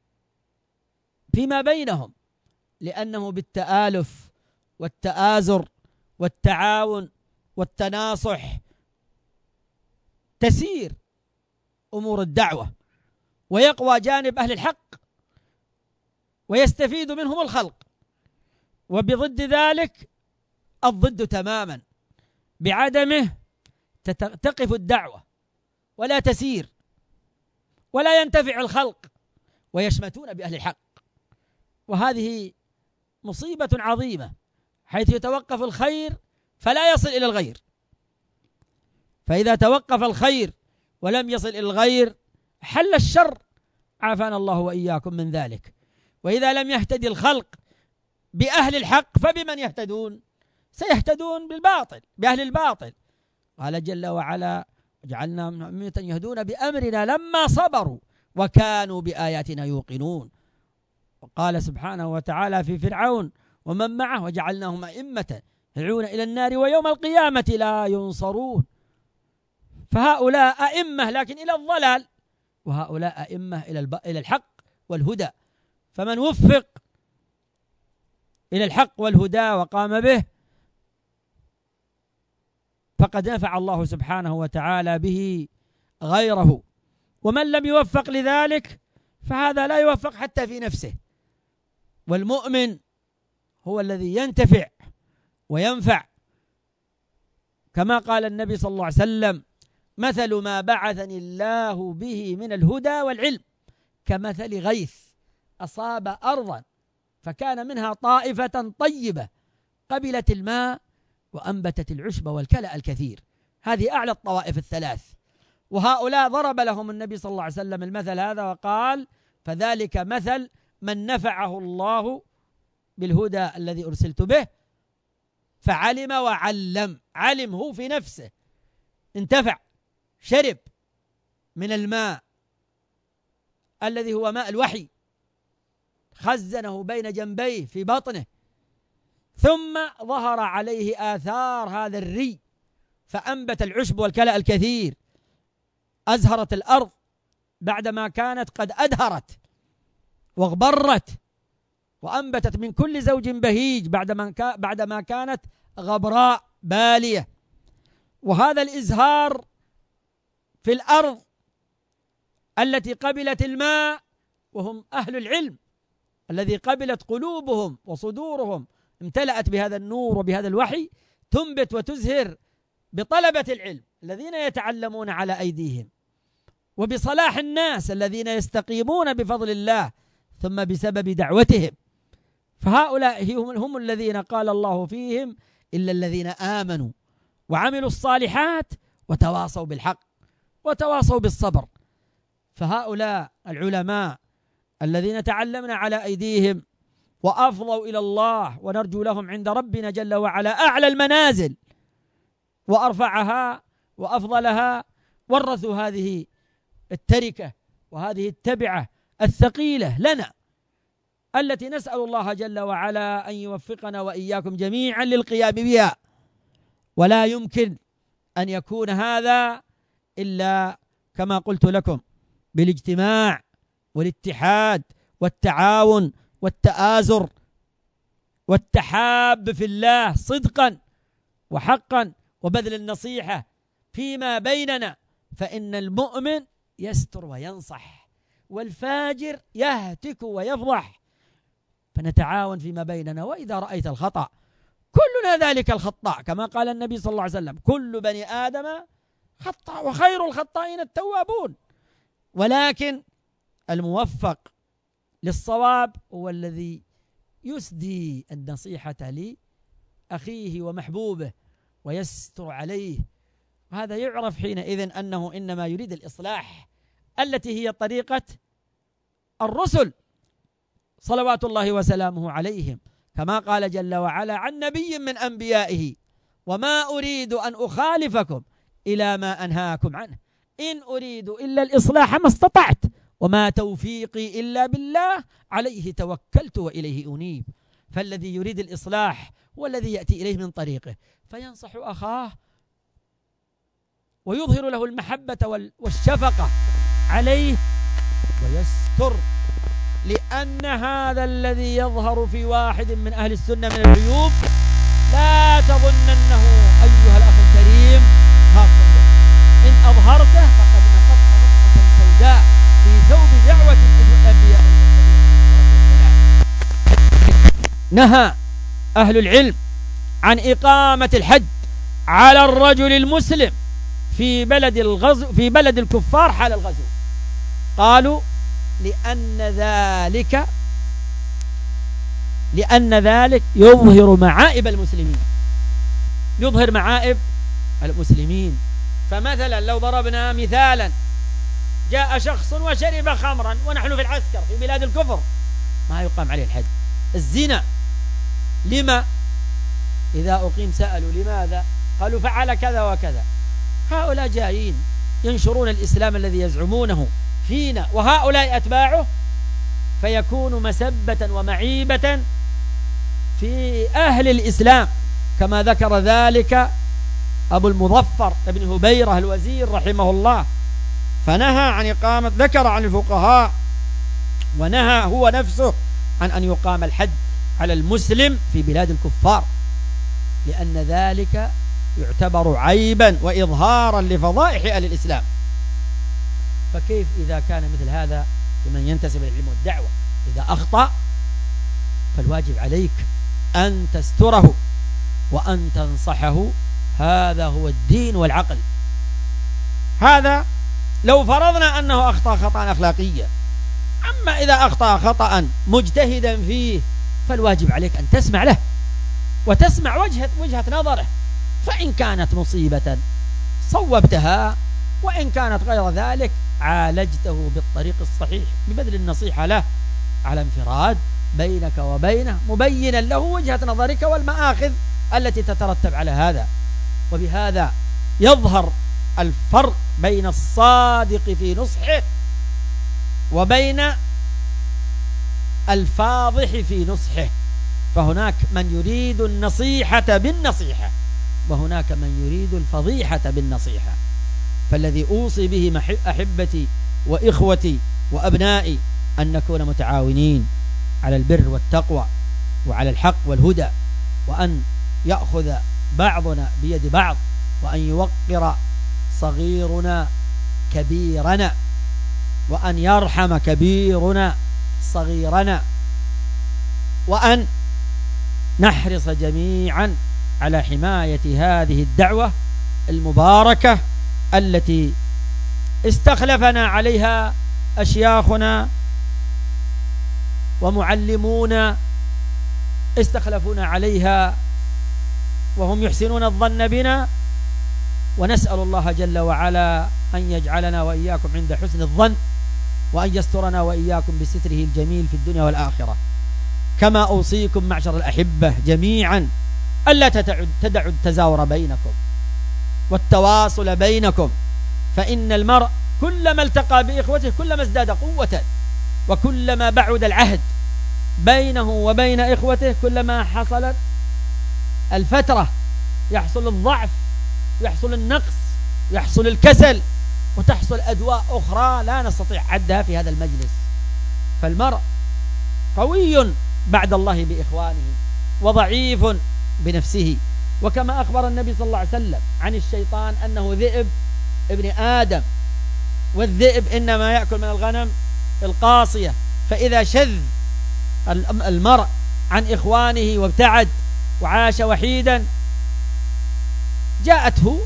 فيما بينهم، لأنه بالتآلف والتآزر والتعاون والتناصح تسير أمور الدعوة، ويقوى جانب أهل الحق ويستفيد منهم الخلق. وبضد ذلك الضد تماما، بعدمه تقف الدعوة ولا تسير ولا ينتفع الخلق ويشمتون بأهل الحق، وهذه مصيبة عظيمة، حيث يتوقف الخير فلا يصل إلى الغير. فإذا توقف الخير ولم يصل إلى الغير حل الشر، عافانا الله وإياكم من ذلك. وإذا لم يهتدي الخلق بأهل الحق فبمن يهتدون؟ سيهتدون بالباطل، بأهل الباطل. قال جل وعلا: وجعلناهم أمة يهدون بأمرنا لما صبروا وكانوا بآياتنا يوقنون. وقال سبحانه وتعالى في فرعون ومن معه: وجعلناهم أئمة يدعون إلى النار ويوم القيامة لا ينصرون. فهؤلاء أئمة لكن إلى الضلال، وهؤلاء أئمة إلى إلى الحق والهدى. فمن وفق إلى الحق والهدى وقام به فقد نفع الله سبحانه وتعالى به غيره، ومن لم يوفق لذلك فهذا لا يوفق حتى في نفسه. والمؤمن هو الذي ينتفع وينفع، كما قال النبي صلى الله عليه وسلم: مثل ما بعثني الله به من الهدى والعلم كمثل غيث أصاب أرضا فكان منها طائفة طيبة قبلت الماء وأنبتت العشب والكلأ الكثير. هذه أعلى الطوائف الثلاث، وهؤلاء ضرب لهم النبي صلى الله عليه وسلم المثل هذا وقال: فذلك مثل من نفعه الله بالهدى الذي أرسلت به فعلم وعلم. علم هو في نفسه، انتفع، شرب من الماء الذي هو ماء الوحي، خزنه بين جنبيه في بطنه، ثم ظهر عليه آثار هذا الري فأنبت العشب والكلأ الكثير، أزهرت الأرض بعدما كانت قد أدهرت واغبرت وأنبتت من كل زوج بهيج بعدما بعدما كانت غبراء بالية. وهذا الإزهار في الأرض التي قبلت الماء وهم أهل العلم، الذي قبلت قلوبهم وصدورهم امتلأت بهذا النور وبهذا الوحي، تنبت وتزهر بطلبة العلم الذين يتعلمون على أيديهم، وبصلاح الناس الذين يستقيمون بفضل الله ثم بسبب دعوتهم. فهؤلاء هم الذين قال الله فيهم إلا الذين آمنوا وعملوا الصالحات وتواصوا بالحق وتواصوا بالصبر. فهؤلاء العلماء الذين تعلمنا على أيديهم وأفضوا إلى الله، ونرجو لهم عند ربنا جل وعلا أعلى المنازل وأرفعها وأفضلها، ورثوا هذه التركة وهذه التبعة الثقيلة لنا، التي نسأل الله جل وعلا أن يوفقنا وإياكم جميعا للقيام بها. ولا يمكن أن يكون هذا إلا كما قلت لكم بالاجتماع والاتحاد والتعاون والتآزر والتحاب في الله صدقا وحقا، وبذل النصيحة فيما بيننا، فإن المؤمن يستر وينصح والفاجر يهتك ويفضح. فنتعاون فيما بيننا. وإذا رأيت الخطأ كلنا ذلك الخطاء، كما قال النبي صلى الله عليه وسلم: كل بني آدم خطأ وخير الخطائين التوابون. ولكن الموفق للصواب هو الذي يسدي النصيحة لأخيه ومحبوبه ويستر عليه. وهذا يعرف حينئذ أنه إنما يريد الإصلاح التي هي طريقة الرسل صلوات الله وسلامه عليهم، كما قال جل وعلا عن نبي من أنبيائه: وما أريد أن أخالفكم إلى ما أنهاكم عنه إن أريد إلا الإصلاح ما استطعت وما توفيقي إلا بالله عليه توكلت وإليه أنيب. فالذي يريد الإصلاح هو الذي يأتي إليه من طريقه فينصح أخاه ويظهر له المحبة والشفقة عليه ويستر، لأن هذا الذي يظهر في واحد من أهل السنة من العيوب لا تظننه أيها الأخ الكريم خاصة به. إن أظهرته فقد نقضت نقطة سوداء في ثوب دعوة الأنبياء والمرسلين. نهى أهل العلم عن إقامة الحد على الرجل المسلم في بلد الغزو في بلد الكفار حال الغزو. قالوا لأن ذلك لأن ذلك يظهر معائب المسلمين يظهر معائب المسلمين. فمثلا لو ضربنا مثالا: جاء شخص وشرب خمرا ونحن في العسكر في بلاد الكفر، ما يقام عليه الحد. الزنا لما؟ إذا أقيم سألوا لماذا؟ قالوا فعل كذا وكذا. هؤلاء جايين ينشرون الإسلام الذي يزعمونه فينا وهؤلاء أتباعه، فيكون مسبة ومعيبة في أهل الإسلام، كما ذكر ذلك أبو المظفر ابن هبيرة الوزير رحمه الله، فنهى عن إقامة، ذكر عن الفقهاء ونهى هو نفسه عن أن يقام الحد على المسلم في بلاد الكفار، لأن ذلك يعتبر عيبا وإظهارا لفضائح أهل الإسلام. فكيف إذا كان مثل هذا لمن ينتسب للعلم والدعوة؟ إذا أخطأ فالواجب عليك أن تستره وأن تنصحه. هذا هو الدين والعقل. هذا لو فرضنا أنه أخطأ خطأ أخلاقيا. أما إذا أخطأ خطأ مجتهدا فيه فالواجب عليك أن تسمع له وتسمع وجهة, وجهة نظره، فإن كانت مصيبة صوبتها، وإن كانت غير ذلك عالجته بالطريق الصحيح ببذل النصيحة له على انفراد بينك وبينه، مبينا له وجهة نظرك والمآخذ التي تترتب على هذا. وبهذا يظهر الفرق بين الصادق في نصحه وبين الفاضح في نصحه. فهناك من يريد النصيحة بالنصيحة، وهناك من يريد الفضيحة بالنصيحة. فالذي أوصي به أحبتي وإخوتي وأبنائي أن نكون متعاونين على البر والتقوى وعلى الحق والهدى، وأن يأخذ بعضنا بيد بعض، وأن يوقر صغيرنا كبيرنا، وأن يرحم كبيرنا صغيرنا، وأن نحرص جميعا على حماية هذه الدعوة المباركة التي استخلفنا عليها أشياخنا ومعلمونا، استخلفونا عليها وهم يحسنون الظن بنا، ونسأل الله جل وعلا أن يجعلنا وإياكم عند حسن الظن، وأن يسترنا وإياكم بستره الجميل في الدنيا والآخرة. كما أوصيكم معشر الأحبة جميعا ألا تدعوا التزاور بينكم والتواصل بينكم، فإن المرء كلما التقى بإخوته كلما ازداد قوة، وكلما بعد العهد بينه وبين إخوته كلما حصلت الفترة، يحصل الضعف، يحصل النقص، يحصل الكسل، وتحصل أدواء أخرى لا نستطيع عدها في هذا المجلس. فالمرء قوي بعد الله بإخوانه، وضعيف بنفسه، وكما أخبر النبي صلى الله عليه وسلم عن الشيطان أنه ذئب ابن آدم، والذئب إنما يأكل من الغنم القاصية، فإذا شذ المرء عن إخوانه وابتعد وعاش وحيدا جاءته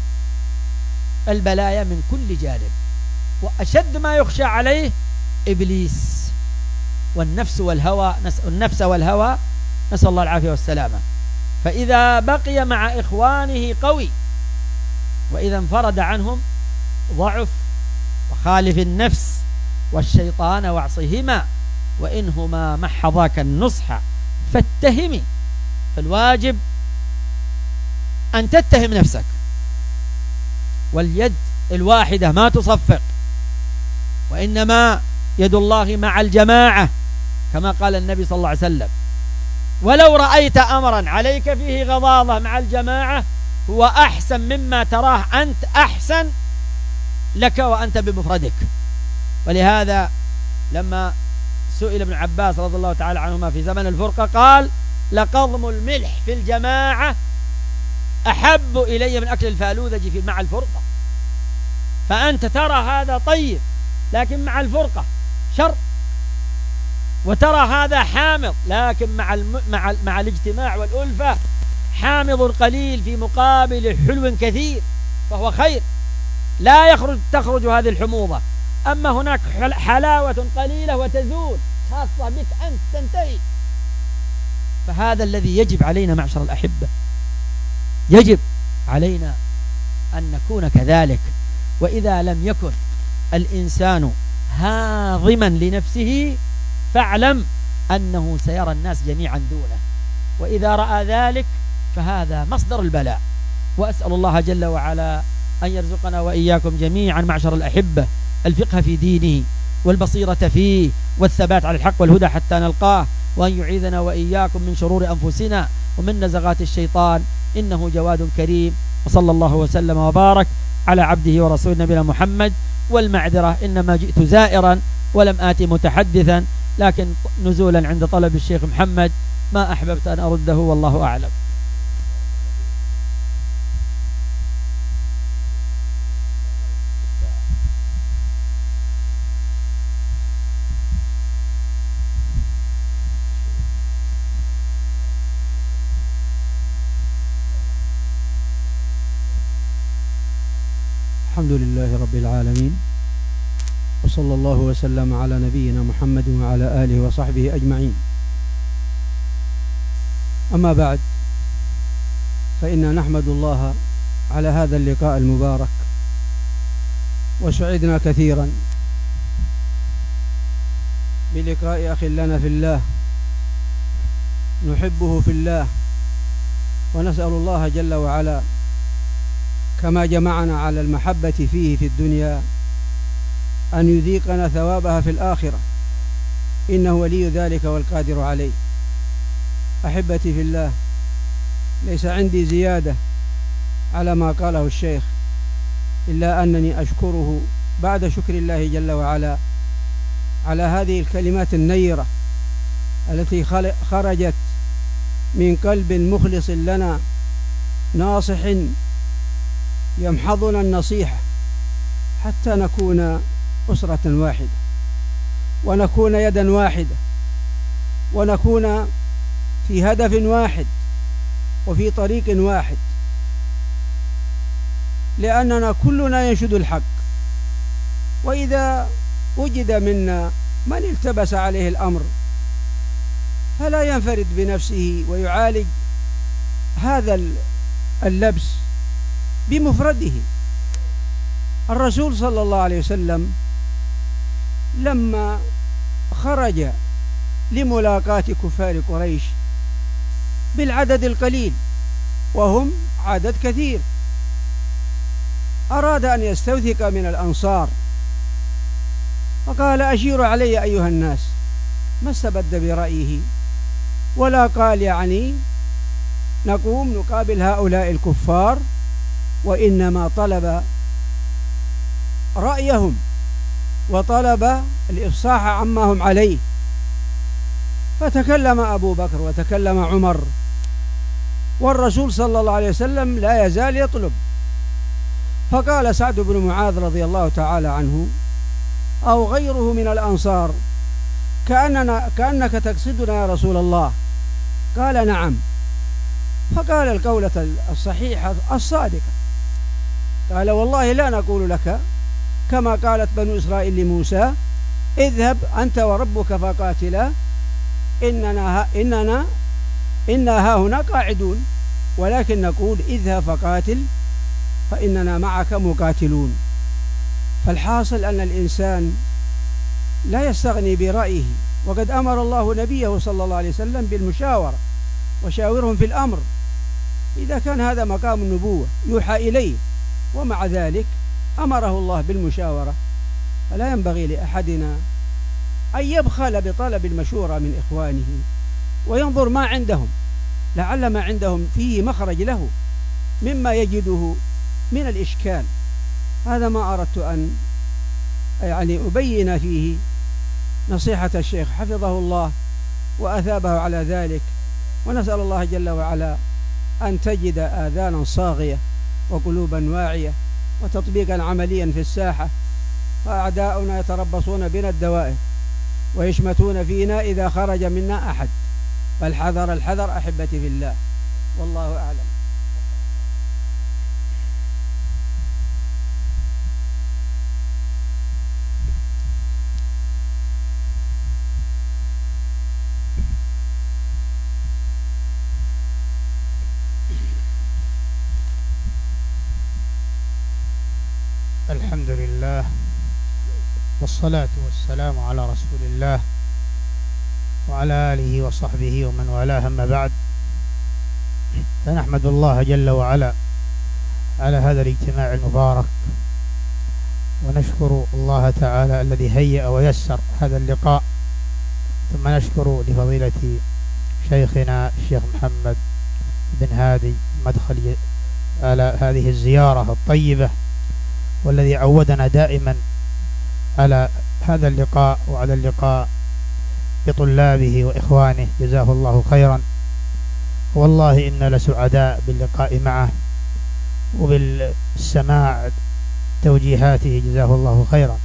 البلايا من كل جانب، وأشد ما يخشى عليه إبليس والنفس والهوى، النفس والهوى، نسأل الله العافية والسلامة. فإذا بقي مع إخوانه قوي، وإذا انفرد عنهم ضعف. وخالف النفس والشيطان واعصهما، وإنهما محضاك النصح فاتهمي. فالواجب أن تتهم نفسك، واليد الواحدة ما تصفق، وإنما يد الله مع الجماعة كما قال النبي صلى الله عليه وسلم. ولو رأيت أمرا عليك فيه غضاضة مع الجماعة هو أحسن مما تراه أنت أحسن لك وأنت بمفردك. ولهذا لما سئل ابن عباس رضي الله تعالى عنهما في زمن الفرقة قال: لقضم الملح في الجماعة أحب إلي من أكل الفالوذج في مع الفرقة. فأنت ترى هذا طيب، لكن مع الفرقة شر، وترى هذا حامض، لكن مع الم... مع مع الاجتماع والألفة حامض قليل في مقابل حلو كثير، فهو خير، لا يخرج تخرج هذه الحموضة. أما هناك حلاوة قليلة وتزول، خاصة بك أنت تنتهي. فهذا الذي يجب علينا معشر الأحبة، يجب علينا أن نكون كذلك. وإذا لم يكن الإنسان هاضما لنفسه فاعلم أنه سيرى الناس جميعا دونه، وإذا رأى ذلك فهذا مصدر البلاء. وأسأل الله جل وعلا أن يرزقنا وإياكم جميعا معشر الأحبة الفقه في دينه والبصيرة فيه والثبات على الحق والهدى حتى نلقاه، وأن يعيذنا وإياكم من شرور أنفسنا ومن نزغات الشيطان، إنه جواد كريم. وصلى الله وسلم وبارك على عبده ورسول نبينا محمد. والمعذرة إنما جئت زائرا ولم آتي متحدثا، لكن نزولا عند طلب الشيخ محمد ما أحببت أن أرده، والله أعلم. الحمد لله رب العالمين، وصلى الله وسلم على نبينا محمد وعلى آله وصحبه أجمعين. أما بعد، فإنا نحمد الله على هذا اللقاء المبارك، وسعدنا كثيرا بلقاء أخ لنا في الله نحبه في الله، ونسأل الله جل وعلا كما جمعنا على المحبة فيه في الدنيا أن يذيقنا ثوابها في الآخرة، إنه ولي ذلك والقادر عليه. أحبتي في الله، ليس عندي زيادة على ما قاله الشيخ، إلا أنني أشكره بعد شكر الله جل وعلا على هذه الكلمات النيرة التي خرجت من قلب مخلص لنا ناصح يمحضنا النصيحة حتى نكون أسرة واحدة ونكون يدا واحدة ونكون في هدف واحد وفي طريق واحد، لأننا كلنا ينشد الحق. وإذا وجد منا من التبس عليه الأمر فلا ينفرد بنفسه ويعالج هذا اللبس بمفرده. الرسول صلى الله عليه وسلم لما خرج لملاقاة كفار قريش بالعدد القليل وهم عدد كثير، أراد أن يستوثق من الأنصار فقال: أشيروا علي أيها الناس. ما استبد برأيه ولا قال يعني نقوم نقابل هؤلاء الكفار، وإنما طلب رأيهم وطلب الإفصاح عما هم عليه. فتكلم أبو بكر وتكلم عمر، والرسول صلى الله عليه وسلم لا يزال يطلب. فقال سعد بن معاذ رضي الله تعالى عنه أو غيره من الأنصار: كأننا كأنك تقصدنا يا رسول الله. قال: نعم. فقال القولة الصحيحة الصادقة، قال: والله لا نقول لك كما قالت بنو إسرائيل لموسى: اذهب أنت وربك فقاتلا إننا ها إننا إنا ها هنا قاعدون، ولكن نقول: اذهب فقاتل فإننا معك مقاتلون. فالحاصل أن الإنسان لا يستغني برأيه، وقد أمر الله نبيه صلى الله عليه وسلم بالمشاورة: وشاورهم في الأمر. إذا كان هذا مقام النبوة يوحى إليه، ومع ذلك أمره الله بالمشاورة، فلا ينبغي لأحدنا أن يبخل بطلب المشورة من إخوانه وينظر ما عندهم، لعل ما عندهم فيه مخرج له مما يجده من الإشكال. هذا ما أردت أن يعني أبين فيه نصيحة الشيخ حفظه الله وأثابه على ذلك، ونسأل الله جل وعلا أن تجد آذانا صاغية وقلوبا واعية وتطبيقا عمليا في الساحة. فأعداؤنا يتربصون بنا الدوائر ويشمتون فينا إذا خرج منا أحد، فالحذر الحذر أحبتي في الله، والله أعلم. الحمد لله والصلاة والسلام على رسول الله وعلى آله وصحبه ومن والاه، أما بعد، فنحمد الله جل وعلا على هذا الاجتماع المبارك، ونشكر الله تعالى الذي هيأ ويسر هذا اللقاء، ثم نشكر لفضيلة شيخنا الشيخ محمد بن هادي مدخلي على هذه الزيارة الطيبة، والذي عودنا دائما على هذا اللقاء وعلى اللقاء بطلابه وإخوانه، جزاه الله خيرا. والله إنا لسعداء باللقاء معه وبالسماع توجيهاته، جزاه الله خيرا.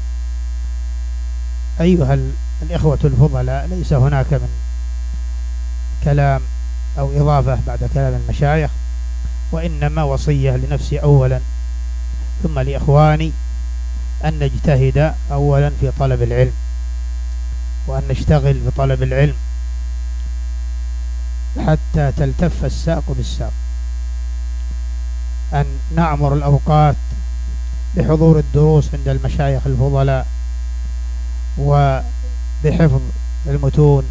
أيها الإخوة الفضلاء، ليس هناك من كلام أو إضافة بعد كلام المشايخ، وإنما وصية لنفسي أولا ثم لإخواني أن نجتهد أولا في طلب العلم، وأن نشتغل بطلب العلم حتى تلتف الساق بالساق، أن نعمر الأوقات بحضور الدروس عند المشايخ الفضلاء وبحفظ المتون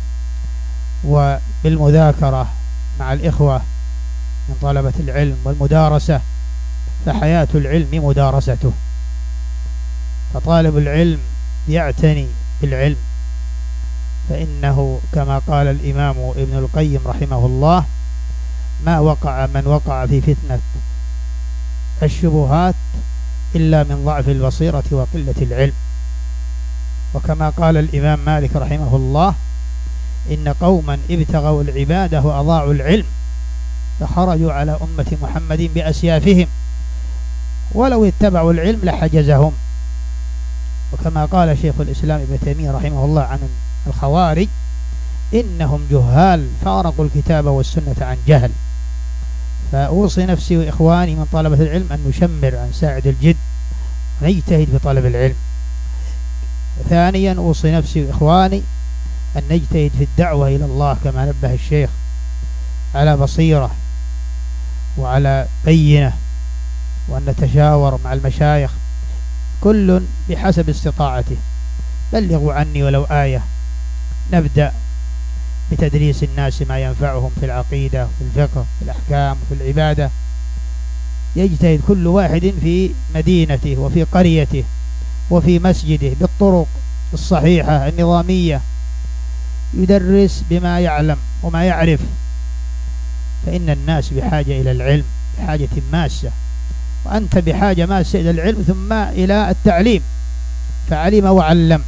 وبالمذاكرة مع الإخوة من طلبة العلم والمدارسة، فحياة العلم مدارسته، فطالب العلم يعتني بالعلم، فإنه كما قال الإمام ابن القيم رحمه الله: ما وقع من وقع في فتنة الشبهات إلا من ضعف البصيرة وقلة العلم. وكما قال الإمام مالك رحمه الله: إن قوما ابتغوا العبادة وأضاعوا العلم فخرجوا على أمة محمد بأسيافهم ولو اتبعوا العلم لحجزهم. وكما قال شيخ الإسلام ابن تيمية رحمه الله عن الخوارج إنهم جهال فارقوا الكتاب والسنة عن جهل. فأوصي نفسي وإخواني من طلبة العلم أن نشمر عن ساعد الجد ونجتهد في طلب العلم. ثانيا أوصي نفسي وإخواني أن نجتهد في الدعوة إلى الله كما نبه الشيخ على بصيرة وعلى بينة، وأن نتشاور مع المشايخ كل بحسب استطاعته. بلغوا عني ولو آية. نبدأ بتدريس الناس ما ينفعهم في العقيدة وفي الفقه في الأحكام وفي العبادة. يجتهد كل واحد في مدينته وفي قريته وفي مسجده بالطرق الصحيحة النظامية، يدرس بما يعلم وما يعرف، فإن الناس بحاجة إلى العلم بحاجة ماسة، وأنت بحاجة ماسة إلى العلم ثم إلى التعليم فعلم وعلم.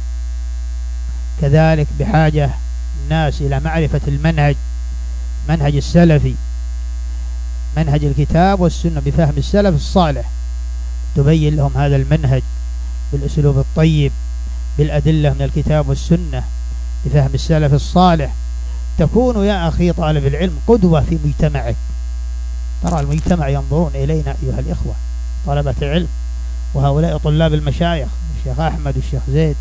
كذلك بحاجة الناس إلى معرفة المنهج، منهج السلفي، منهج الكتاب والسنة بفهم السلف الصالح، تبين لهم هذا المنهج بالأسلوب الطيب بالأدلة من الكتاب والسنة بفهم السلف الصالح. تكون يا أخي طالب العلم قدوة في مجتمعك. ترى المجتمع ينظرون إلينا أيها الإخوة طلبة العلم، وهؤلاء طلاب المشايخ الشيخ أحمد والشيخ زيد،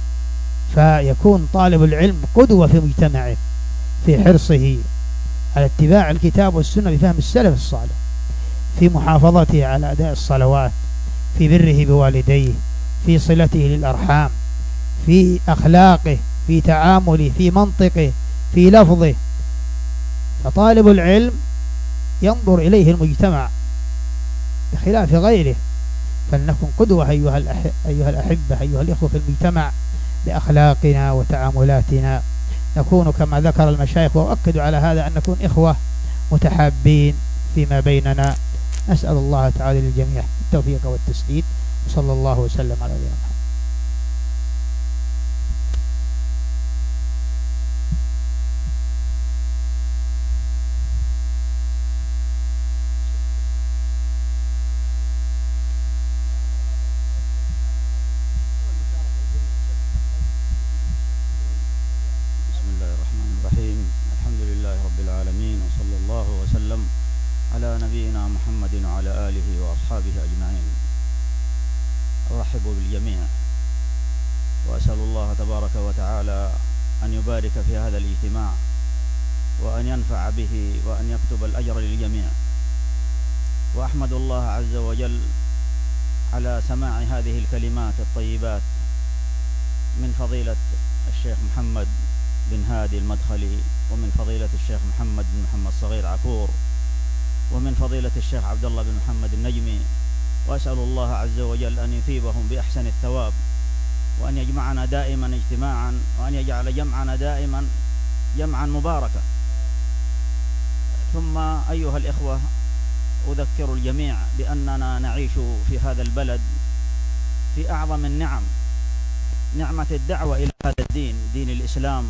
فيكون طالب العلم قدوة في مجتمعه في حرصه على اتباع الكتاب والسنة بفهم السلف الصالح، في محافظته على أداء الصلوات، في بره بوالديه، في صلته للأرحام، في أخلاقه، في تعامله، في منطقه، في لفظه. فطالب العلم ينظر إليه المجتمع بخلاف غيره. فلنكن قدوة أيها, الأح... أيها الأحبة أيها الإخوة في المجتمع بأخلاقنا وتعاملاتنا. نكون كما ذكر المشايخ وأؤكد على هذا أن نكون إخوة متحابين فيما بيننا. نسأل الله تعالى للجميع التوفيق والتسديد، وصلى الله وسلم على نبينا محمد. على نبينا محمد وعلى آله وأصحابه أجمعين. أرحب بالجميع وأسأل الله تبارك وتعالى أن يبارك في هذا الاجتماع وأن ينفع به وأن يكتب الأجر للجميع. وأحمد الله عز وجل على سماع هذه الكلمات الطيبات من فضيلة الشيخ محمد بن هادي المدخلي، ومن فضيلة الشيخ محمد بن محمد صغير عكور، ومن فضيلة الشيخ عبد الله بن محمد النجمي. وأسأل الله عز وجل أن يثيبهم بأحسن الثواب، وأن يجمعنا دائما اجتماعا، وأن يجعل جمعنا دائما جمعا مباركا. ثم أيها الإخوة، أذكر الجميع بأننا نعيش في هذا البلد في أعظم النعم، نعمة الدعوة إلى هذا الدين، دين الإسلام،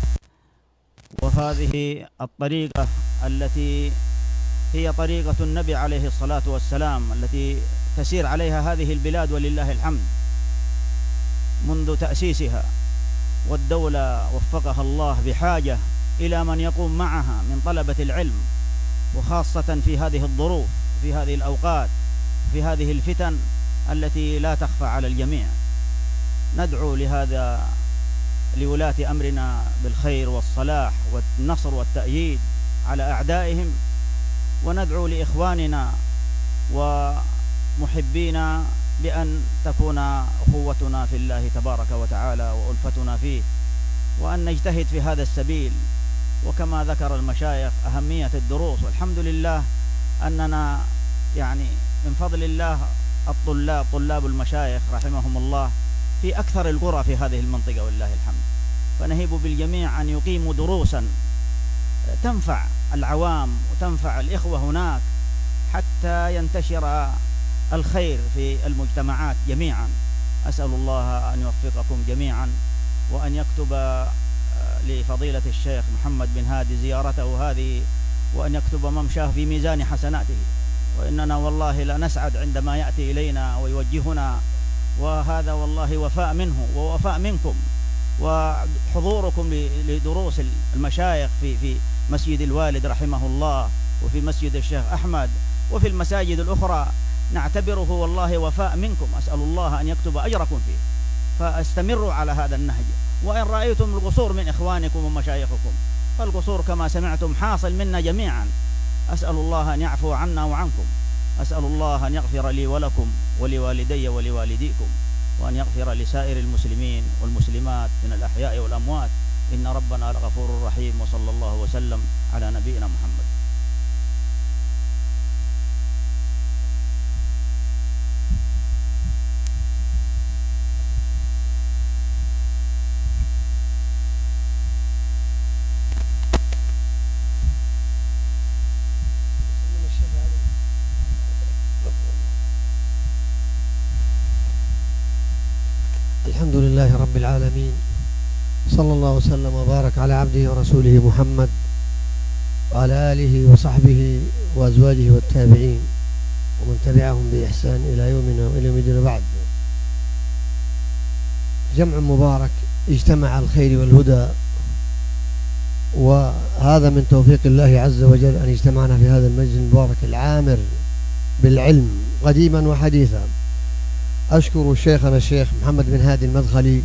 وهذه الطريقة التي هي طريقة النبي عليه الصلاة والسلام التي تسير عليها هذه البلاد ولله الحمد منذ تأسيسها. والدولة وفقها الله بحاجة إلى من يقوم معها من طلبة العلم، وخاصة في هذه الظروف، في هذه الأوقات، في هذه الفتن التي لا تخفى على الجميع. ندعو لهذا لولاة أمرنا بالخير والصلاح والنصر والتأييد على أعدائهم، وندعو لإخواننا ومحبينا بأن تكون أخوتنا في الله تبارك وتعالى وألفتنا فيه، وأن نجتهد في هذا السبيل. وكما ذكر المشايخ أهمية الدروس، والحمد لله أننا يعني من فضل الله الطلاب طلاب المشايخ رحمهم الله في أكثر القرى في هذه المنطقة ولله الحمد. فنهيب بالجميع أن يقيموا دروسا تنفع العوام وتنفع الإخوة هناك، حتى ينتشر الخير في المجتمعات جميعا. أسأل الله أن يوفقكم جميعا، وأن يكتب لفضيلة الشيخ محمد بن هادي زيارته هذه، وأن يكتب ممشاه في ميزان حسناته، وإننا والله لا نسعد عندما يأتي إلينا ويوجهنا، وهذا والله وفاء منه ووفاء منكم، وحضوركم لدروس المشايخ في في مسجد الوالد رحمه الله، وفي مسجد الشيخ أحمد، وفي المساجد الأخرى، نعتبره والله وفاء منكم. أسأل الله أن يكتب أجركم فيه، فاستمروا على هذا النهج. وإن رأيتم القصور من إخوانكم ومشايخكم، فالقصور كما سمعتم حاصل منا جميعا. أسأل الله أن يعفو عنا وعنكم، أسأل الله أن يغفر لي ولكم ولوالدي ولوالديكم، وأن يغفر لسائر المسلمين والمسلمات من الأحياء والأموات، إن ربنا لغفور رحيم. وصلى الله وسلم على نبينا محمد. الحمد لله رب العالمين، صلى الله وسلم وبارك على عبده ورسوله محمد وعلى آله وصحبه وأزواجه والتابعين ومن تبعهم بإحسان إلى يومنا وإلى يوم الدين. بعد، جمع مبارك اجتمع على الخير والهدى، وهذا من توفيق الله عز وجل أن اجتمعنا في هذا المجلس المبارك العامر بالعلم قديما وحديثا. أشكر شيخنا الشيخ محمد بن هادي المدخلي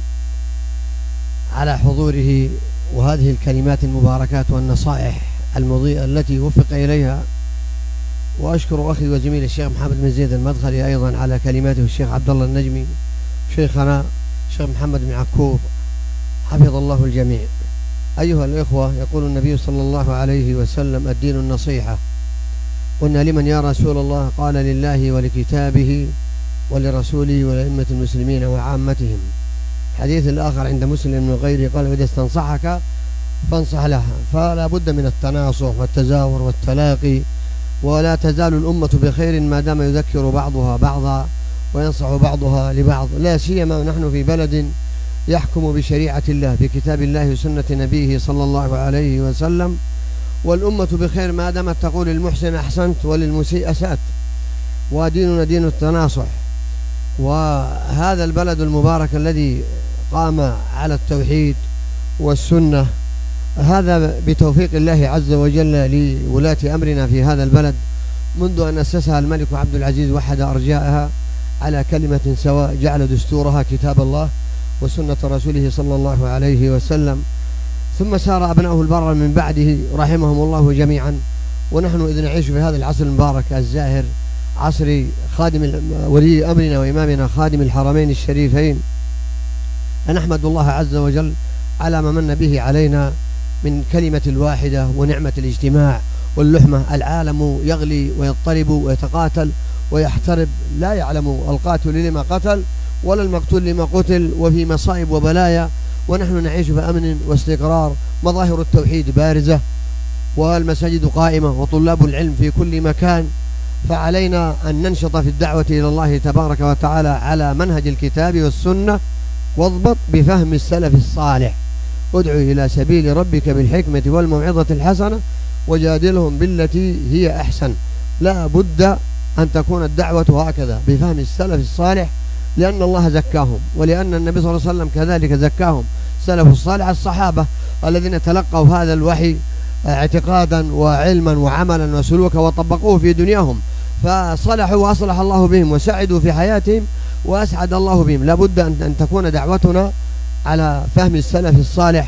على حضوره وهذه الكلمات المباركات والنصائح المضيئة التي وفق إليها، وأشكر أخي وزميلي الشيخ محمد بن زيد المدخلي أيضا على كلماته، الشيخ عبد الله النجمي، شيخنا الشيخ محمد بن عكور، حفظ الله الجميع. أيها الإخوة، يقول النبي صلى الله عليه وسلم: الدين النصيحة. قلنا: لمن يا رسول الله؟ قال: لله ولكتابه ولرسوله ولأئمة المسلمين وعامتهم. حديث الآخر عند مسلم وغيره قال: إذا استنصحك فانصح لها. فلا بد من التناصح والتزاور والتلاقي، ولا تزال الأمة بخير ما دام يذكر بعضها بعضا وينصح بعضها لبعض، لا سيما ونحن في بلد يحكم بشريعة الله بكتاب الله وسنة نبيه صلى الله عليه وسلم، والأمة بخير ما دامت تقول للمحسن أحسنت وللمسيء أسأت، وديننا دين التناصح. وهذا البلد المبارك الذي قام على التوحيد والسنة، هذا بتوفيق الله عز وجل لولاة أمرنا في هذا البلد منذ أن أسسها الملك عبد العزيز، وحد أرجاءها على كلمة سواء، جعل دستورها كتاب الله وسنة رسوله صلى الله عليه وسلم، ثم سار أبناؤه البر من بعده رحمهم الله جميعا. ونحن إذ نعيش في هذا العصر المبارك الزاهر، عصر خادم ولي أمرنا وإمامنا خادم الحرمين الشريفين، نحمد الله عز وجل على ما من به علينا من كلمة الواحدة ونعمة الاجتماع واللحمة. العالم يغلي ويضطرب ويتقاتل ويحترب، لا يعلم القاتل لما قتل ولا المقتول لما قتل، وفي مصائب وبلايا، ونحن نعيش في أمن واستقرار. مظاهر التوحيد بارزة، والمساجد قائمة، وطلاب العلم في كل مكان. فعلينا أن ننشط في الدعوة إلى الله تبارك وتعالى على منهج الكتاب والسنة، واضبط بفهم السلف الصالح. ادعو إلى سبيل ربك بالحكمة والموعظة الحسنة وجادلهم بالتي هي أحسن. لا بد أن تكون الدعوة هكذا بفهم السلف الصالح، لأن الله زكاهم، ولأن النبي صلى الله عليه وسلم كذلك زكاهم. سلف الصالح الصحابة الذين تلقوا هذا الوحي اعتقادا وعلما وعملا وسلوكا وطبقوه في دنياهم، فصلحوا وأصلح الله بهم وسعدوا في حياتهم وأسعد الله بهم. لا بد أن تكون دعوتنا على فهم السلف الصالح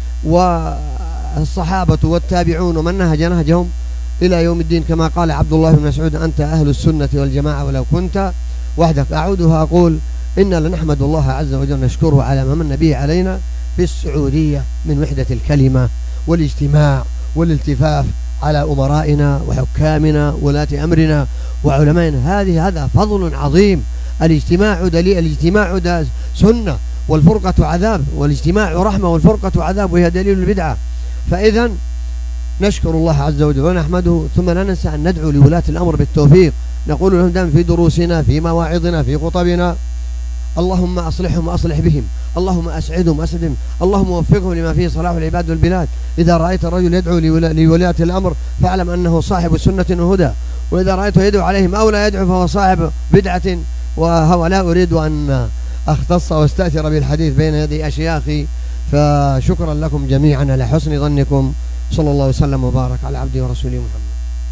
والصحابة والتابعون ومن نهج نهجهم إلى يوم الدين، كما قال عبد الله بن مسعود: أنت أهل السنة والجماعة ولو كنت وحدك. أعودها أقول: إنا لنحمد الله عز وجل، نشكره على ما من به علينا في السعودية من وحدة الكلمة والاجتماع والالتفاف على أمرائنا وحكامنا ولاة أمرنا وعلمائنا. هذه هذا فضل عظيم. الاجتماع دليل، الاجتماع ده سنة، والفرقة عذاب، والاجتماع رحمة والفرقة عذاب، وهي دليل البدعة. فإذا نشكر الله عز وجل ونحمده، ثم لا ننسى أن ندعو لولاة الأمر بالتوفيق. نقول لهم دائما في دروسنا، في مواعظنا، في خطبنا: اللهم أصلحهم وأصلح بهم، اللهم أسعدهم أسعدهم، اللهم وفقهم لما فيه صلاح العباد والبلاد. إذا رأيت الرجل يدعو لولاة الأمر فاعلم أنه صاحب سنة وهدى، وإذا رأيته يدعو عليهم أو لا يدعو فهو صاحب بدعة وهو. لا أريد أن أختص واستأثر بالحديث بين يدي أشياخي، فشكرا لكم جميعا على حسن ظنكم. صلى الله وسلم وبارك على عبده ورسوله محمد.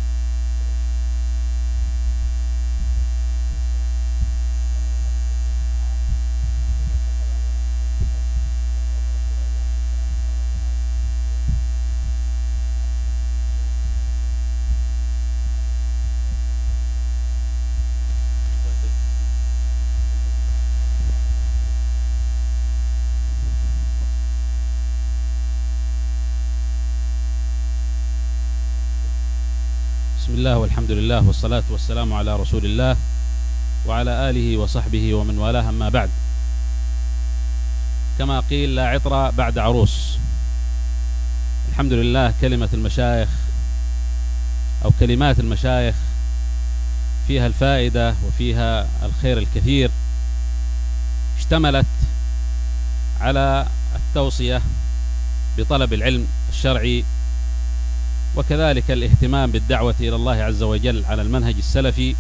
بسم الله والحمد لله والصلاة والسلام على رسول الله وعلى آله وصحبه ومن والاه، أما بعد. كما قيل لا عطر بعد عروس. الحمد لله، كلمة المشايخ أو كلمات المشايخ فيها الفائدة وفيها الخير الكثير، اشتملت على التوصية بطلب العلم الشرعي، وكذلك الاهتمام بالدعوة إلى الله عز وجل على المنهج السلفي.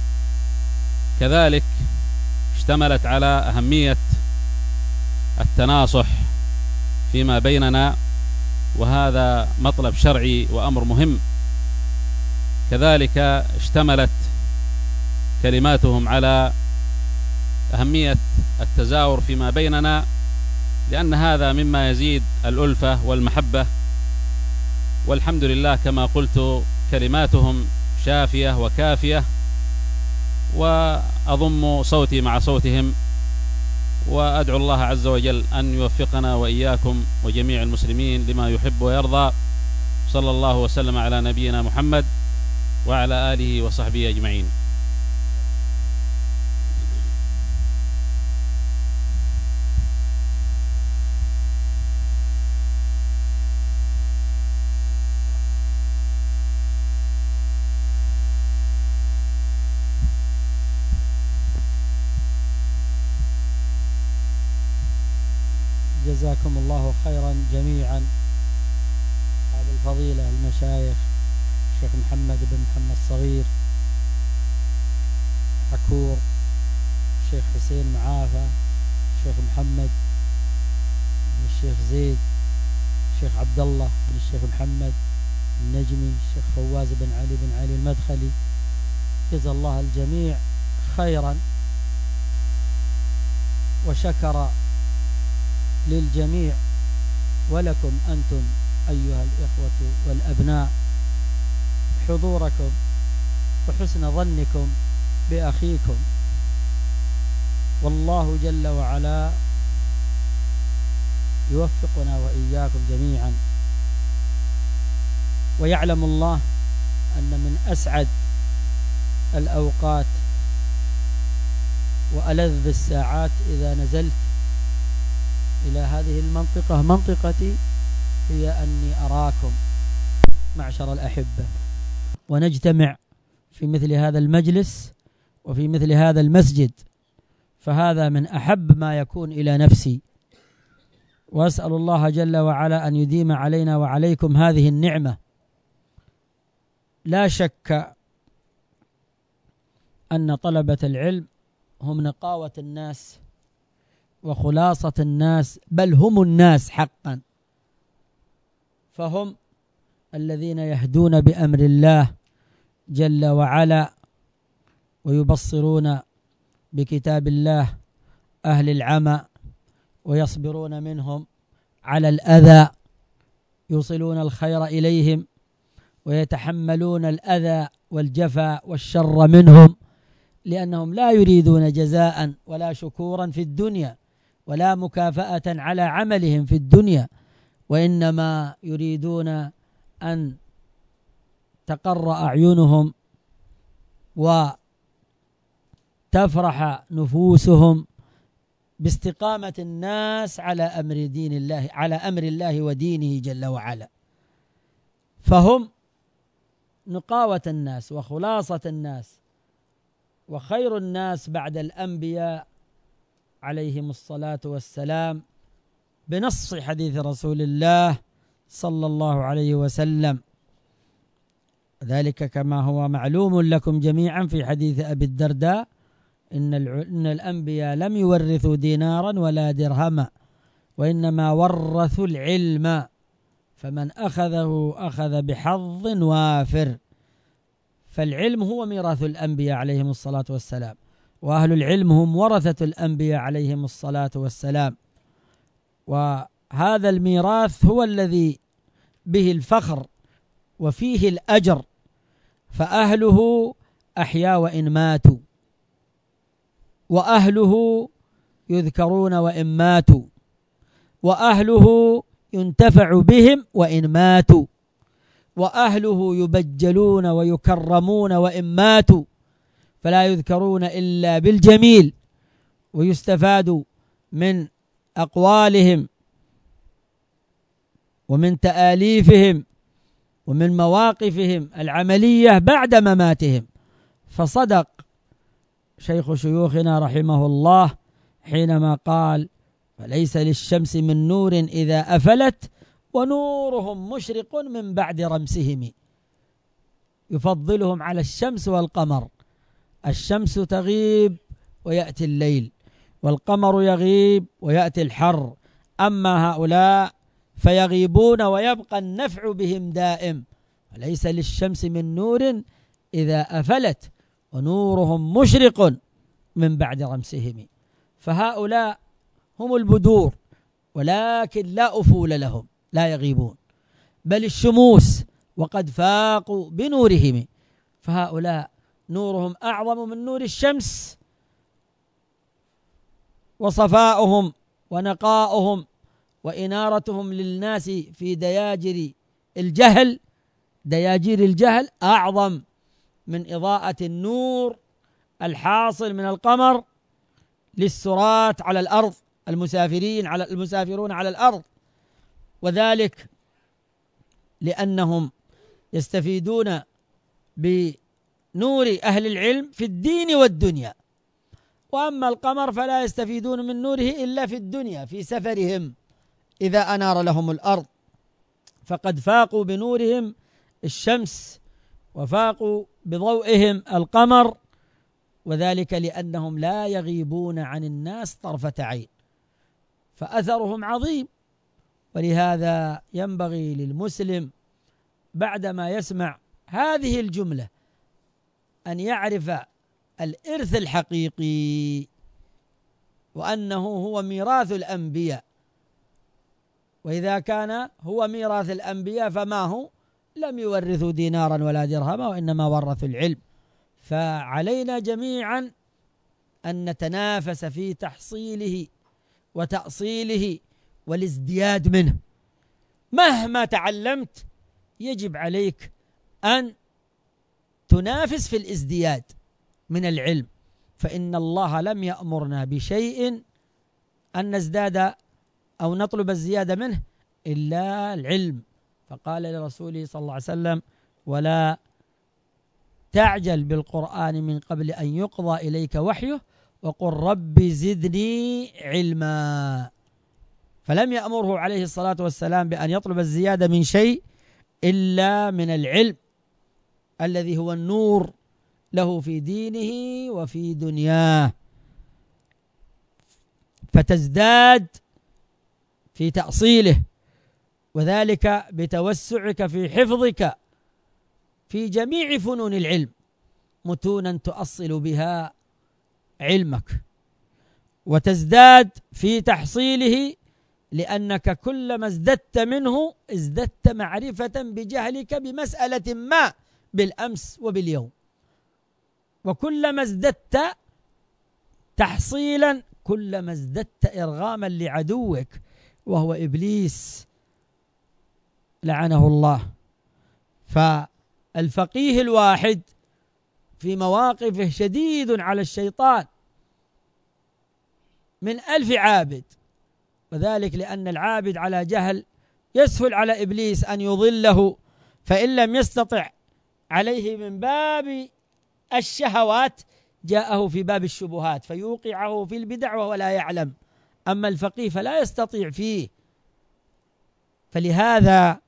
كذلك اشتملت على أهمية التناصح فيما بيننا، وهذا مطلب شرعي وأمر مهم. كذلك اشتملت كلماتهم على أهمية التزاور فيما بيننا، لأن هذا مما يزيد الألفة والمحبة. والحمد لله كما قلت كلماتهم شافية وكافية، وأضم صوتي مع صوتهم، وأدعو الله عز وجل أن يوفقنا وإياكم وجميع المسلمين لما يحب ويرضى. صلى الله وسلم على نبينا محمد وعلى آله وصحبه أجمعين. جزاكم الله خيرا جميعا أصحاب الفضيلة المشايخ، الشيخ محمد بن محمد الصغير حكور، الشيخ حسين معافى، الشيخ محمد بن الشيخ زيد، الشيخ عبد الله بن الشيخ محمد النجمي، الشيخ فواز بن علي بن علي المدخلي. جزا الله الجميع خيرا وشكر للجميع، ولكم أنتم أيها الإخوة والأبناء حضوركم وحسن ظنكم بأخيكم. والله جل وعلا يوفقنا وإياكم جميعا. ويعلم الله أن من أسعد الأوقات وألذ الساعات إذا نزلت إلى هذه المنطقة منطقتي هي أني أراكم معشر الأحبة، ونجتمع في مثل هذا المجلس وفي مثل هذا المسجد، فهذا من أحب ما يكون إلى نفسي. وأسأل الله جل وعلا أن يديم علينا وعليكم هذه النعمة. لا شك أن طلبة العلم هم نقاوة الناس وخلاصة الناس، بل هم الناس حقا، فهم الذين يهدون بأمر الله جل وعلا ويبصرون بكتاب الله أهل العمى، ويصبرون منهم على الأذى، يوصلون الخير إليهم ويتحملون الأذى والجفا والشر منهم، لأنهم لا يريدون جزاء ولا شكورا في الدنيا ولا مكافأة على عملهم في الدنيا، وإنما يريدون أن تقر أعينهم وتفرح نفوسهم باستقامة الناس على أمر دين الله على أمر الله ودينه جل وعلا. فهم نقاوة الناس وخلاصة الناس، وخير الناس بعد الأنبياء عليهم الصلاة والسلام بنص حديث رسول الله صلى الله عليه وسلم، ذلك كما هو معلوم لكم جميعا في حديث أبي الدرداء إن, إن الأنبياء لم يورثوا دينارا ولا درهما وإنما ورثوا العلم، فمن أخذه أخذ بحظ وافر. فالعلم هو ميراث الأنبياء عليهم الصلاة والسلام، وأهل العلم هم ورثة الأنبياء عليهم الصلاة والسلام، وهذا الميراث هو الذي به الفخر وفيه الأجر، فأهله أحياء وإن ماتوا، وأهله يذكرون وإن ماتوا، وأهله ينتفع بهم وإن ماتوا، وأهله يبجلون ويكرمون وإن ماتوا، فلا يذكرون إلا بالجميل، ويستفاد من أقوالهم ومن تآليفهم ومن مواقفهم العملية بعد مماتهم. فصدق شيخ شيوخنا رحمه الله حينما قال: فليس للشمس من نور إذا أفلت ونورهم مشرق من بعد رمسهم. يفضلهم على الشمس والقمر، الشمس تغيب ويأتي الليل، والقمر يغيب ويأتي الحر، أما هؤلاء فيغيبون ويبقى النفع بهم دائم. وليس للشمس من نور إذا أفلت ونورهم مشرق من بعد رمسهم. فهؤلاء هم البدور، ولكن لا أفول لهم، لا يغيبون، بل الشموس وقد فاقوا بنورهم. فهؤلاء نورهم أعظم من نور الشمس، وصفاؤهم ونقاؤهم وإنارتهم للناس في دياجر الجهل دياجير الجهل أعظم من إضاءة النور الحاصل من القمر للسراة على الأرض، المسافرين على المسافرون على الأرض، وذلك لأنهم يستفيدون بنور أهل العلم في الدين والدنيا، وأما القمر فلا يستفيدون من نوره إلا في الدنيا في سفرهم إذا أنار لهم الأرض. فقد فاقوا بنورهم الشمس وفاقوا بضوئهم القمر، وذلك لأنهم لا يغيبون عن الناس طرفة عين، فأثرهم عظيم. ولهذا ينبغي للمسلم بعدما يسمع هذه الجملة أن يعرف الإرث الحقيقي، وأنه هو ميراث الأنبياء. وإذا كان هو ميراث الأنبياء فما هو؟ لم يورثوا دينارا ولا درهما وإنما ورثوا العلم. فعلينا جميعا أن نتنافس في تحصيله وتأصيله والازدياد منه. مهما تعلمت يجب عليك أن تنافس في الازدياد من العلم، فإن الله لم يأمرنا بشيء أن نزداد أو نطلب الزيادة منه إلا العلم. فقال لرسوله صلى الله عليه وسلم: ولا تعجل بالقرآن من قبل أن يقضى إليك وحيه وقل رب زدني علما. فلم يأمره عليه الصلاة والسلام بأن يطلب الزيادة من شيء إلا من العلم الذي هو النور له في دينه وفي دنياه، فتزداد في تأصيله، وذلك بتوسعك في حفظك في جميع فنون العلم متونا تؤصل بها علمك، وتزداد في تحصيله لأنك كلما ازددت منه ازددت معرفة بجهلك بمسألة ما بالأمس وباليوم، وكلما ازددت تحصيلا كلما ازددت إرغاما لعدوك وهو إبليس لعنه الله. فالفقيه الواحد في مواقفه شديد على الشيطان من ألف عابد، وذلك لأن العابد على جهل يسهل على إبليس أن يضله، فإن لم يستطع عليه من باب الشهوات جاءه في باب الشبهات فيوقعه في البدع وهو لا يعلم، أما الفقيه فلا يستطيع فيه. فلهذا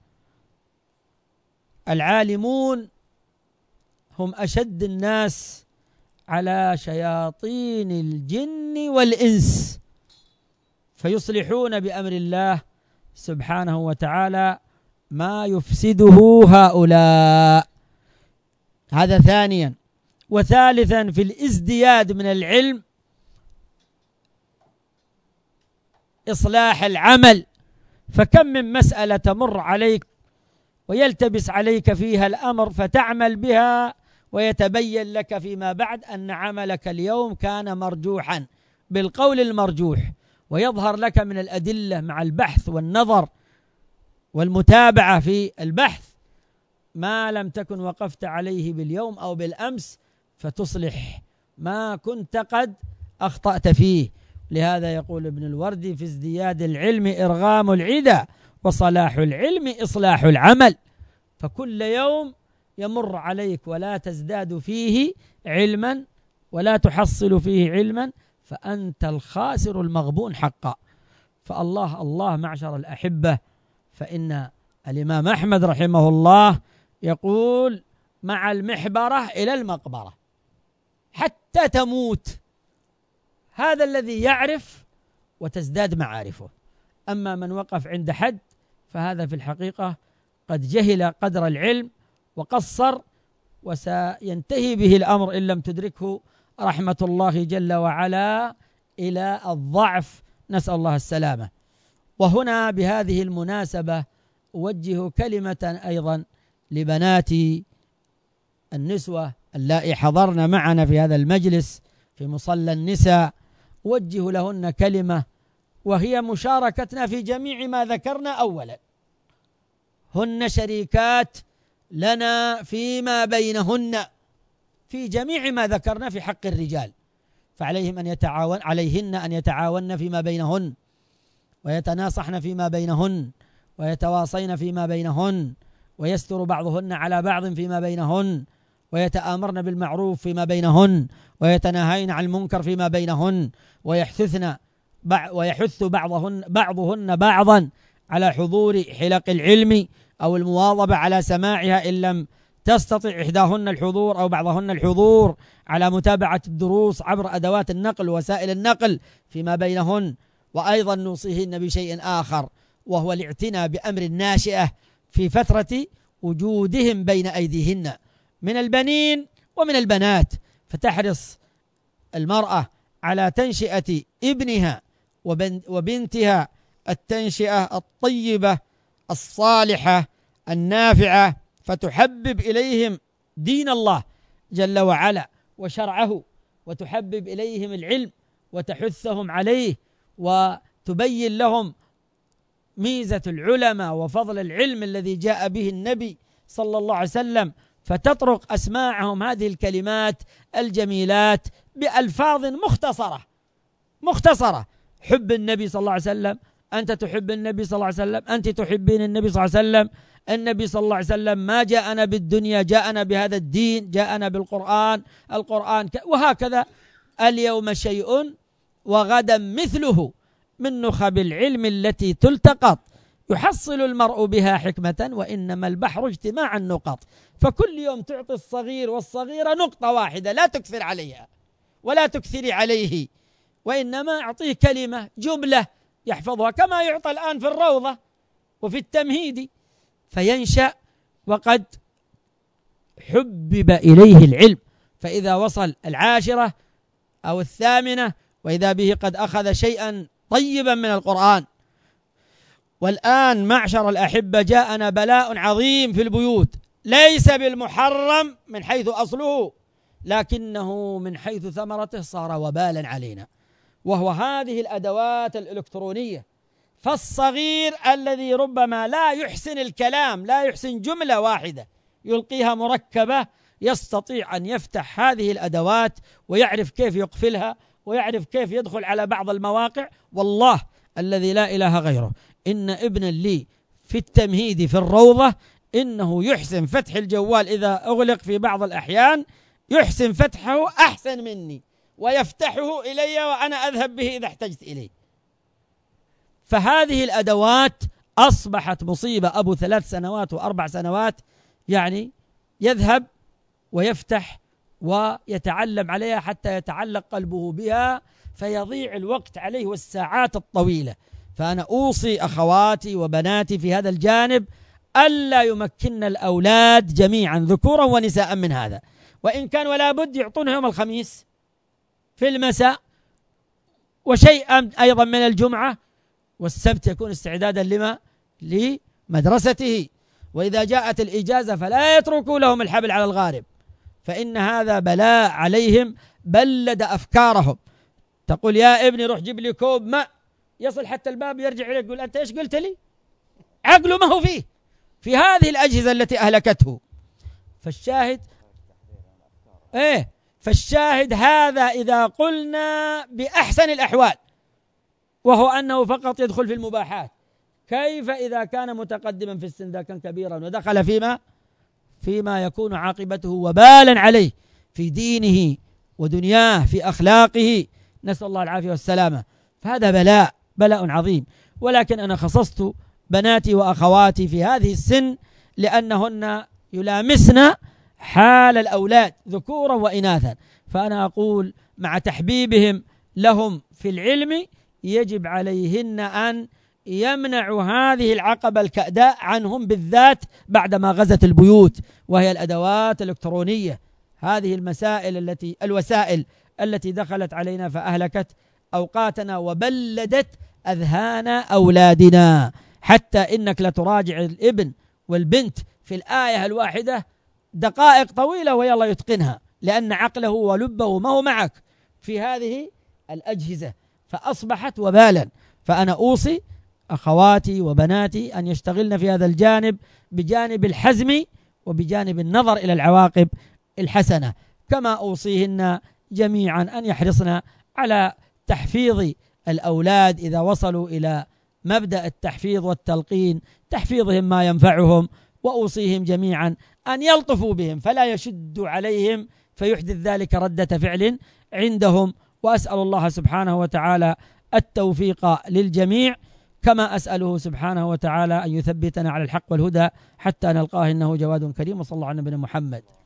العالمون هم أشد الناس على شياطين الجن والإنس، فيصلحون بأمر الله سبحانه وتعالى ما يفسده هؤلاء. هذا ثانيا. وثالثا في الازدياد من العلم إصلاح العمل، فكم من مسألة تمر عليك ويلتبس عليك فيها الأمر فتعمل بها ويتبين لك فيما بعد أن عملك اليوم كان مرجوحا بالقول المرجوح، ويظهر لك من الأدلة مع البحث والنظر والمتابعة في البحث ما لم تكن وقفت عليه باليوم أو بالأمس، فتصلح ما كنت قد أخطأت فيه. لهذا يقول ابن الوردي في ازدياد العلم إرغام العدى وصلاح العلم إصلاح العمل. فكل يوم يمر عليك ولا تزداد فيه علما ولا تحصل فيه علما فأنت الخاسر المغبون حقا. فالله الله معشر الأحبة، فإن الإمام أحمد رحمه الله يقول مع المحبرة إلى المقبرة حتى تموت. هذا الذي يعرف وتزداد معارفه. أما من وقف عند حد فهذا في الحقيقة قد جهل قدر العلم وقصر، وسينتهي به الأمر إن لم تدركه رحمة الله جل وعلا إلى الضعف، نسأل الله السلامة. وهنا بهذه المناسبة أوجه كلمة أيضا لبنات النسوة اللائي حضرن معنا في هذا المجلس في مصلى النساء، أوجه لهن كلمة وهي مشاركتنا في جميع ما ذكرنا. أولا هن شريكات لنا فيما بينهن في جميع ما ذكرنا في حق الرجال، فعليهم أن يتعاون عليهن أن يتعاون فيما بينهن ويتناصحن فيما بينهن ويتواصين فيما بينهن ويستر بعضهن على بعض فيما بينهن ويتآمرن بالمعروف فيما بينهن ويتناهين عن المنكر فيما بينهن ويحثثن ويحث بعضهن بعضهن بعضا على حضور حلق العلم أو المواظبة على سماعها إن لم تستطع إحداهن الحضور أو بعضهن الحضور على متابعة الدروس عبر أدوات النقل ووسائل النقل فيما بينهن. وأيضا نوصيهن بشيء آخر وهو الاعتناء بأمر الناشئة في فترة وجودهم بين أيديهن من البنين ومن البنات، فتحرص المرأة على تنشئة ابنها وبنتها التنشئة الطيبة الصالحة النافعة، فتحبب إليهم دين الله جل وعلا وشرعه، وتحبب إليهم العلم وتحثهم عليه، وتبين لهم ميزة العلماء وفضل العلم الذي جاء به النبي صلى الله عليه وسلم، فتطرق أسماعهم هذه الكلمات الجميلات بألفاظ مختصرة مختصرة. حب النبي صلى الله عليه وسلم، أنت تحب النبي صلى الله عليه وسلم، أنت تحبين النبي صلى الله عليه وسلم. النبي صلى الله عليه وسلم ما جاءنا بالدنيا، جاءنا بهذا الدين، جاءنا بالقرآن، القرآن ك... وهكذا. اليوم شيء وغدا مثله من نخب العلم التي تلتقط يحصل المرء بها حكمة، وإنما البحر اجتماع النقط. فكل يوم تعطي الصغير والصغيرة نقطة واحدة، لا تكثر عليها ولا تكثري عليه، وإنما أعطيه كلمة جملة يحفظها كما يعطى الآن في الروضة وفي التمهيد، فينشأ وقد حبب إليه العلم. فإذا وصل العاشرة أو الثامنة وإذا به قد أخذ شيئا طيبا من القرآن. والآن معشر الأحبة جاءنا بلاء عظيم في البيوت، ليس بالمحرم من حيث أصله، لكنه من حيث ثمرته صار وبالا علينا، وهو هذه الأدوات الإلكترونية. فالصغير الذي ربما لا يحسن الكلام، لا يحسن جملة واحدة يلقيها مركبة، يستطيع أن يفتح هذه الأدوات ويعرف كيف يقفلها ويعرف كيف يدخل على بعض المواقع. والله الذي لا إله غيره، إن ابنا لي في التمهيد في الروضة إنه يحسن فتح الجوال إذا أغلق في بعض الأحيان، يحسن فتحه أحسن مني ويفتحه إلي وأنا أذهب به إذا احتجت إليه. فهذه الأدوات أصبحت مصيبة. أبو ثلاث سنوات وأربع سنوات يعني يذهب ويفتح ويتعلم عليها حتى يتعلق قلبه بها، فيضيع الوقت عليه والساعات الطويلة. فأنا أوصي أخواتي وبناتي في هذا الجانب ألا يمكن الأولاد جميعا ذكورا ونساء من هذا، وإن كان ولا بد يعطونه يوم الخميس في المساء وشيئا أيضا من الجمعة، والسبت يكون استعدادا لما لمدرسته. وإذا جاءت الإجازة فلا يتركوا لهم الحبل على الغارب، فإن هذا بلاء عليهم بلد أفكارهم. تقول يا ابني روح جيب لي كوب ماء، يصل حتى الباب يرجع إليك يقول أنت إيش قلت لي؟ عقله ما هو فيه في هذه الأجهزة التي أهلكته. فالشاهد إيه فالشاهد هذا إذا قلنا بأحسن الأحوال، وهو أنه فقط يدخل في المباحات. كيف إذا كان متقدما في السن، ذا كان كبيرا ودخل فيما فيما يكون عاقبته وبالا عليه في دينه ودنياه في أخلاقه، نسأل الله العافية والسلامة. فهذا بلاء بلاء عظيم. ولكن أنا خصصت بناتي وأخواتي في هذه السن لأنهن يلامسن حال الأولاد ذكورا وإناثا. فأنا أقول مع تحبيبهم لهم في العلم يجب عليهن أن يمنعوا هذه العقبة الكأداء عنهم، بالذات بعدما غزت البيوت، وهي الأدوات الإلكترونية. هذه المسائل التي الوسائل التي دخلت علينا فأهلكت أوقاتنا وبلدت أذهان أولادنا، حتى إنك لتراجع الابن والبنت في الآية الواحدة دقائق طويلة ويلا يتقنها، لأن عقله ولبه ما هو معك في هذه الأجهزة، فأصبحت وبالا. فأنا أوصي أخواتي وبناتي أن يشتغلن في هذا الجانب بجانب الحزم وبجانب النظر إلى العواقب الحسنة، كما أوصيهن جميعا أن يحرصن على تحفيظ الأولاد إذا وصلوا إلى مبدأ التحفيظ والتلقين، تحفيظهم ما ينفعهم. وأوصيهم جميعا أن يلطفوا بهم فلا يشدوا عليهم فيحدث ذلك ردة فعل عندهم. وأسأل الله سبحانه وتعالى التوفيق للجميع، كما أسأله سبحانه وتعالى أن يثبتنا على الحق والهدى حتى نلقاه إنه جواد كريم. وصلى الله على نبينا محمد.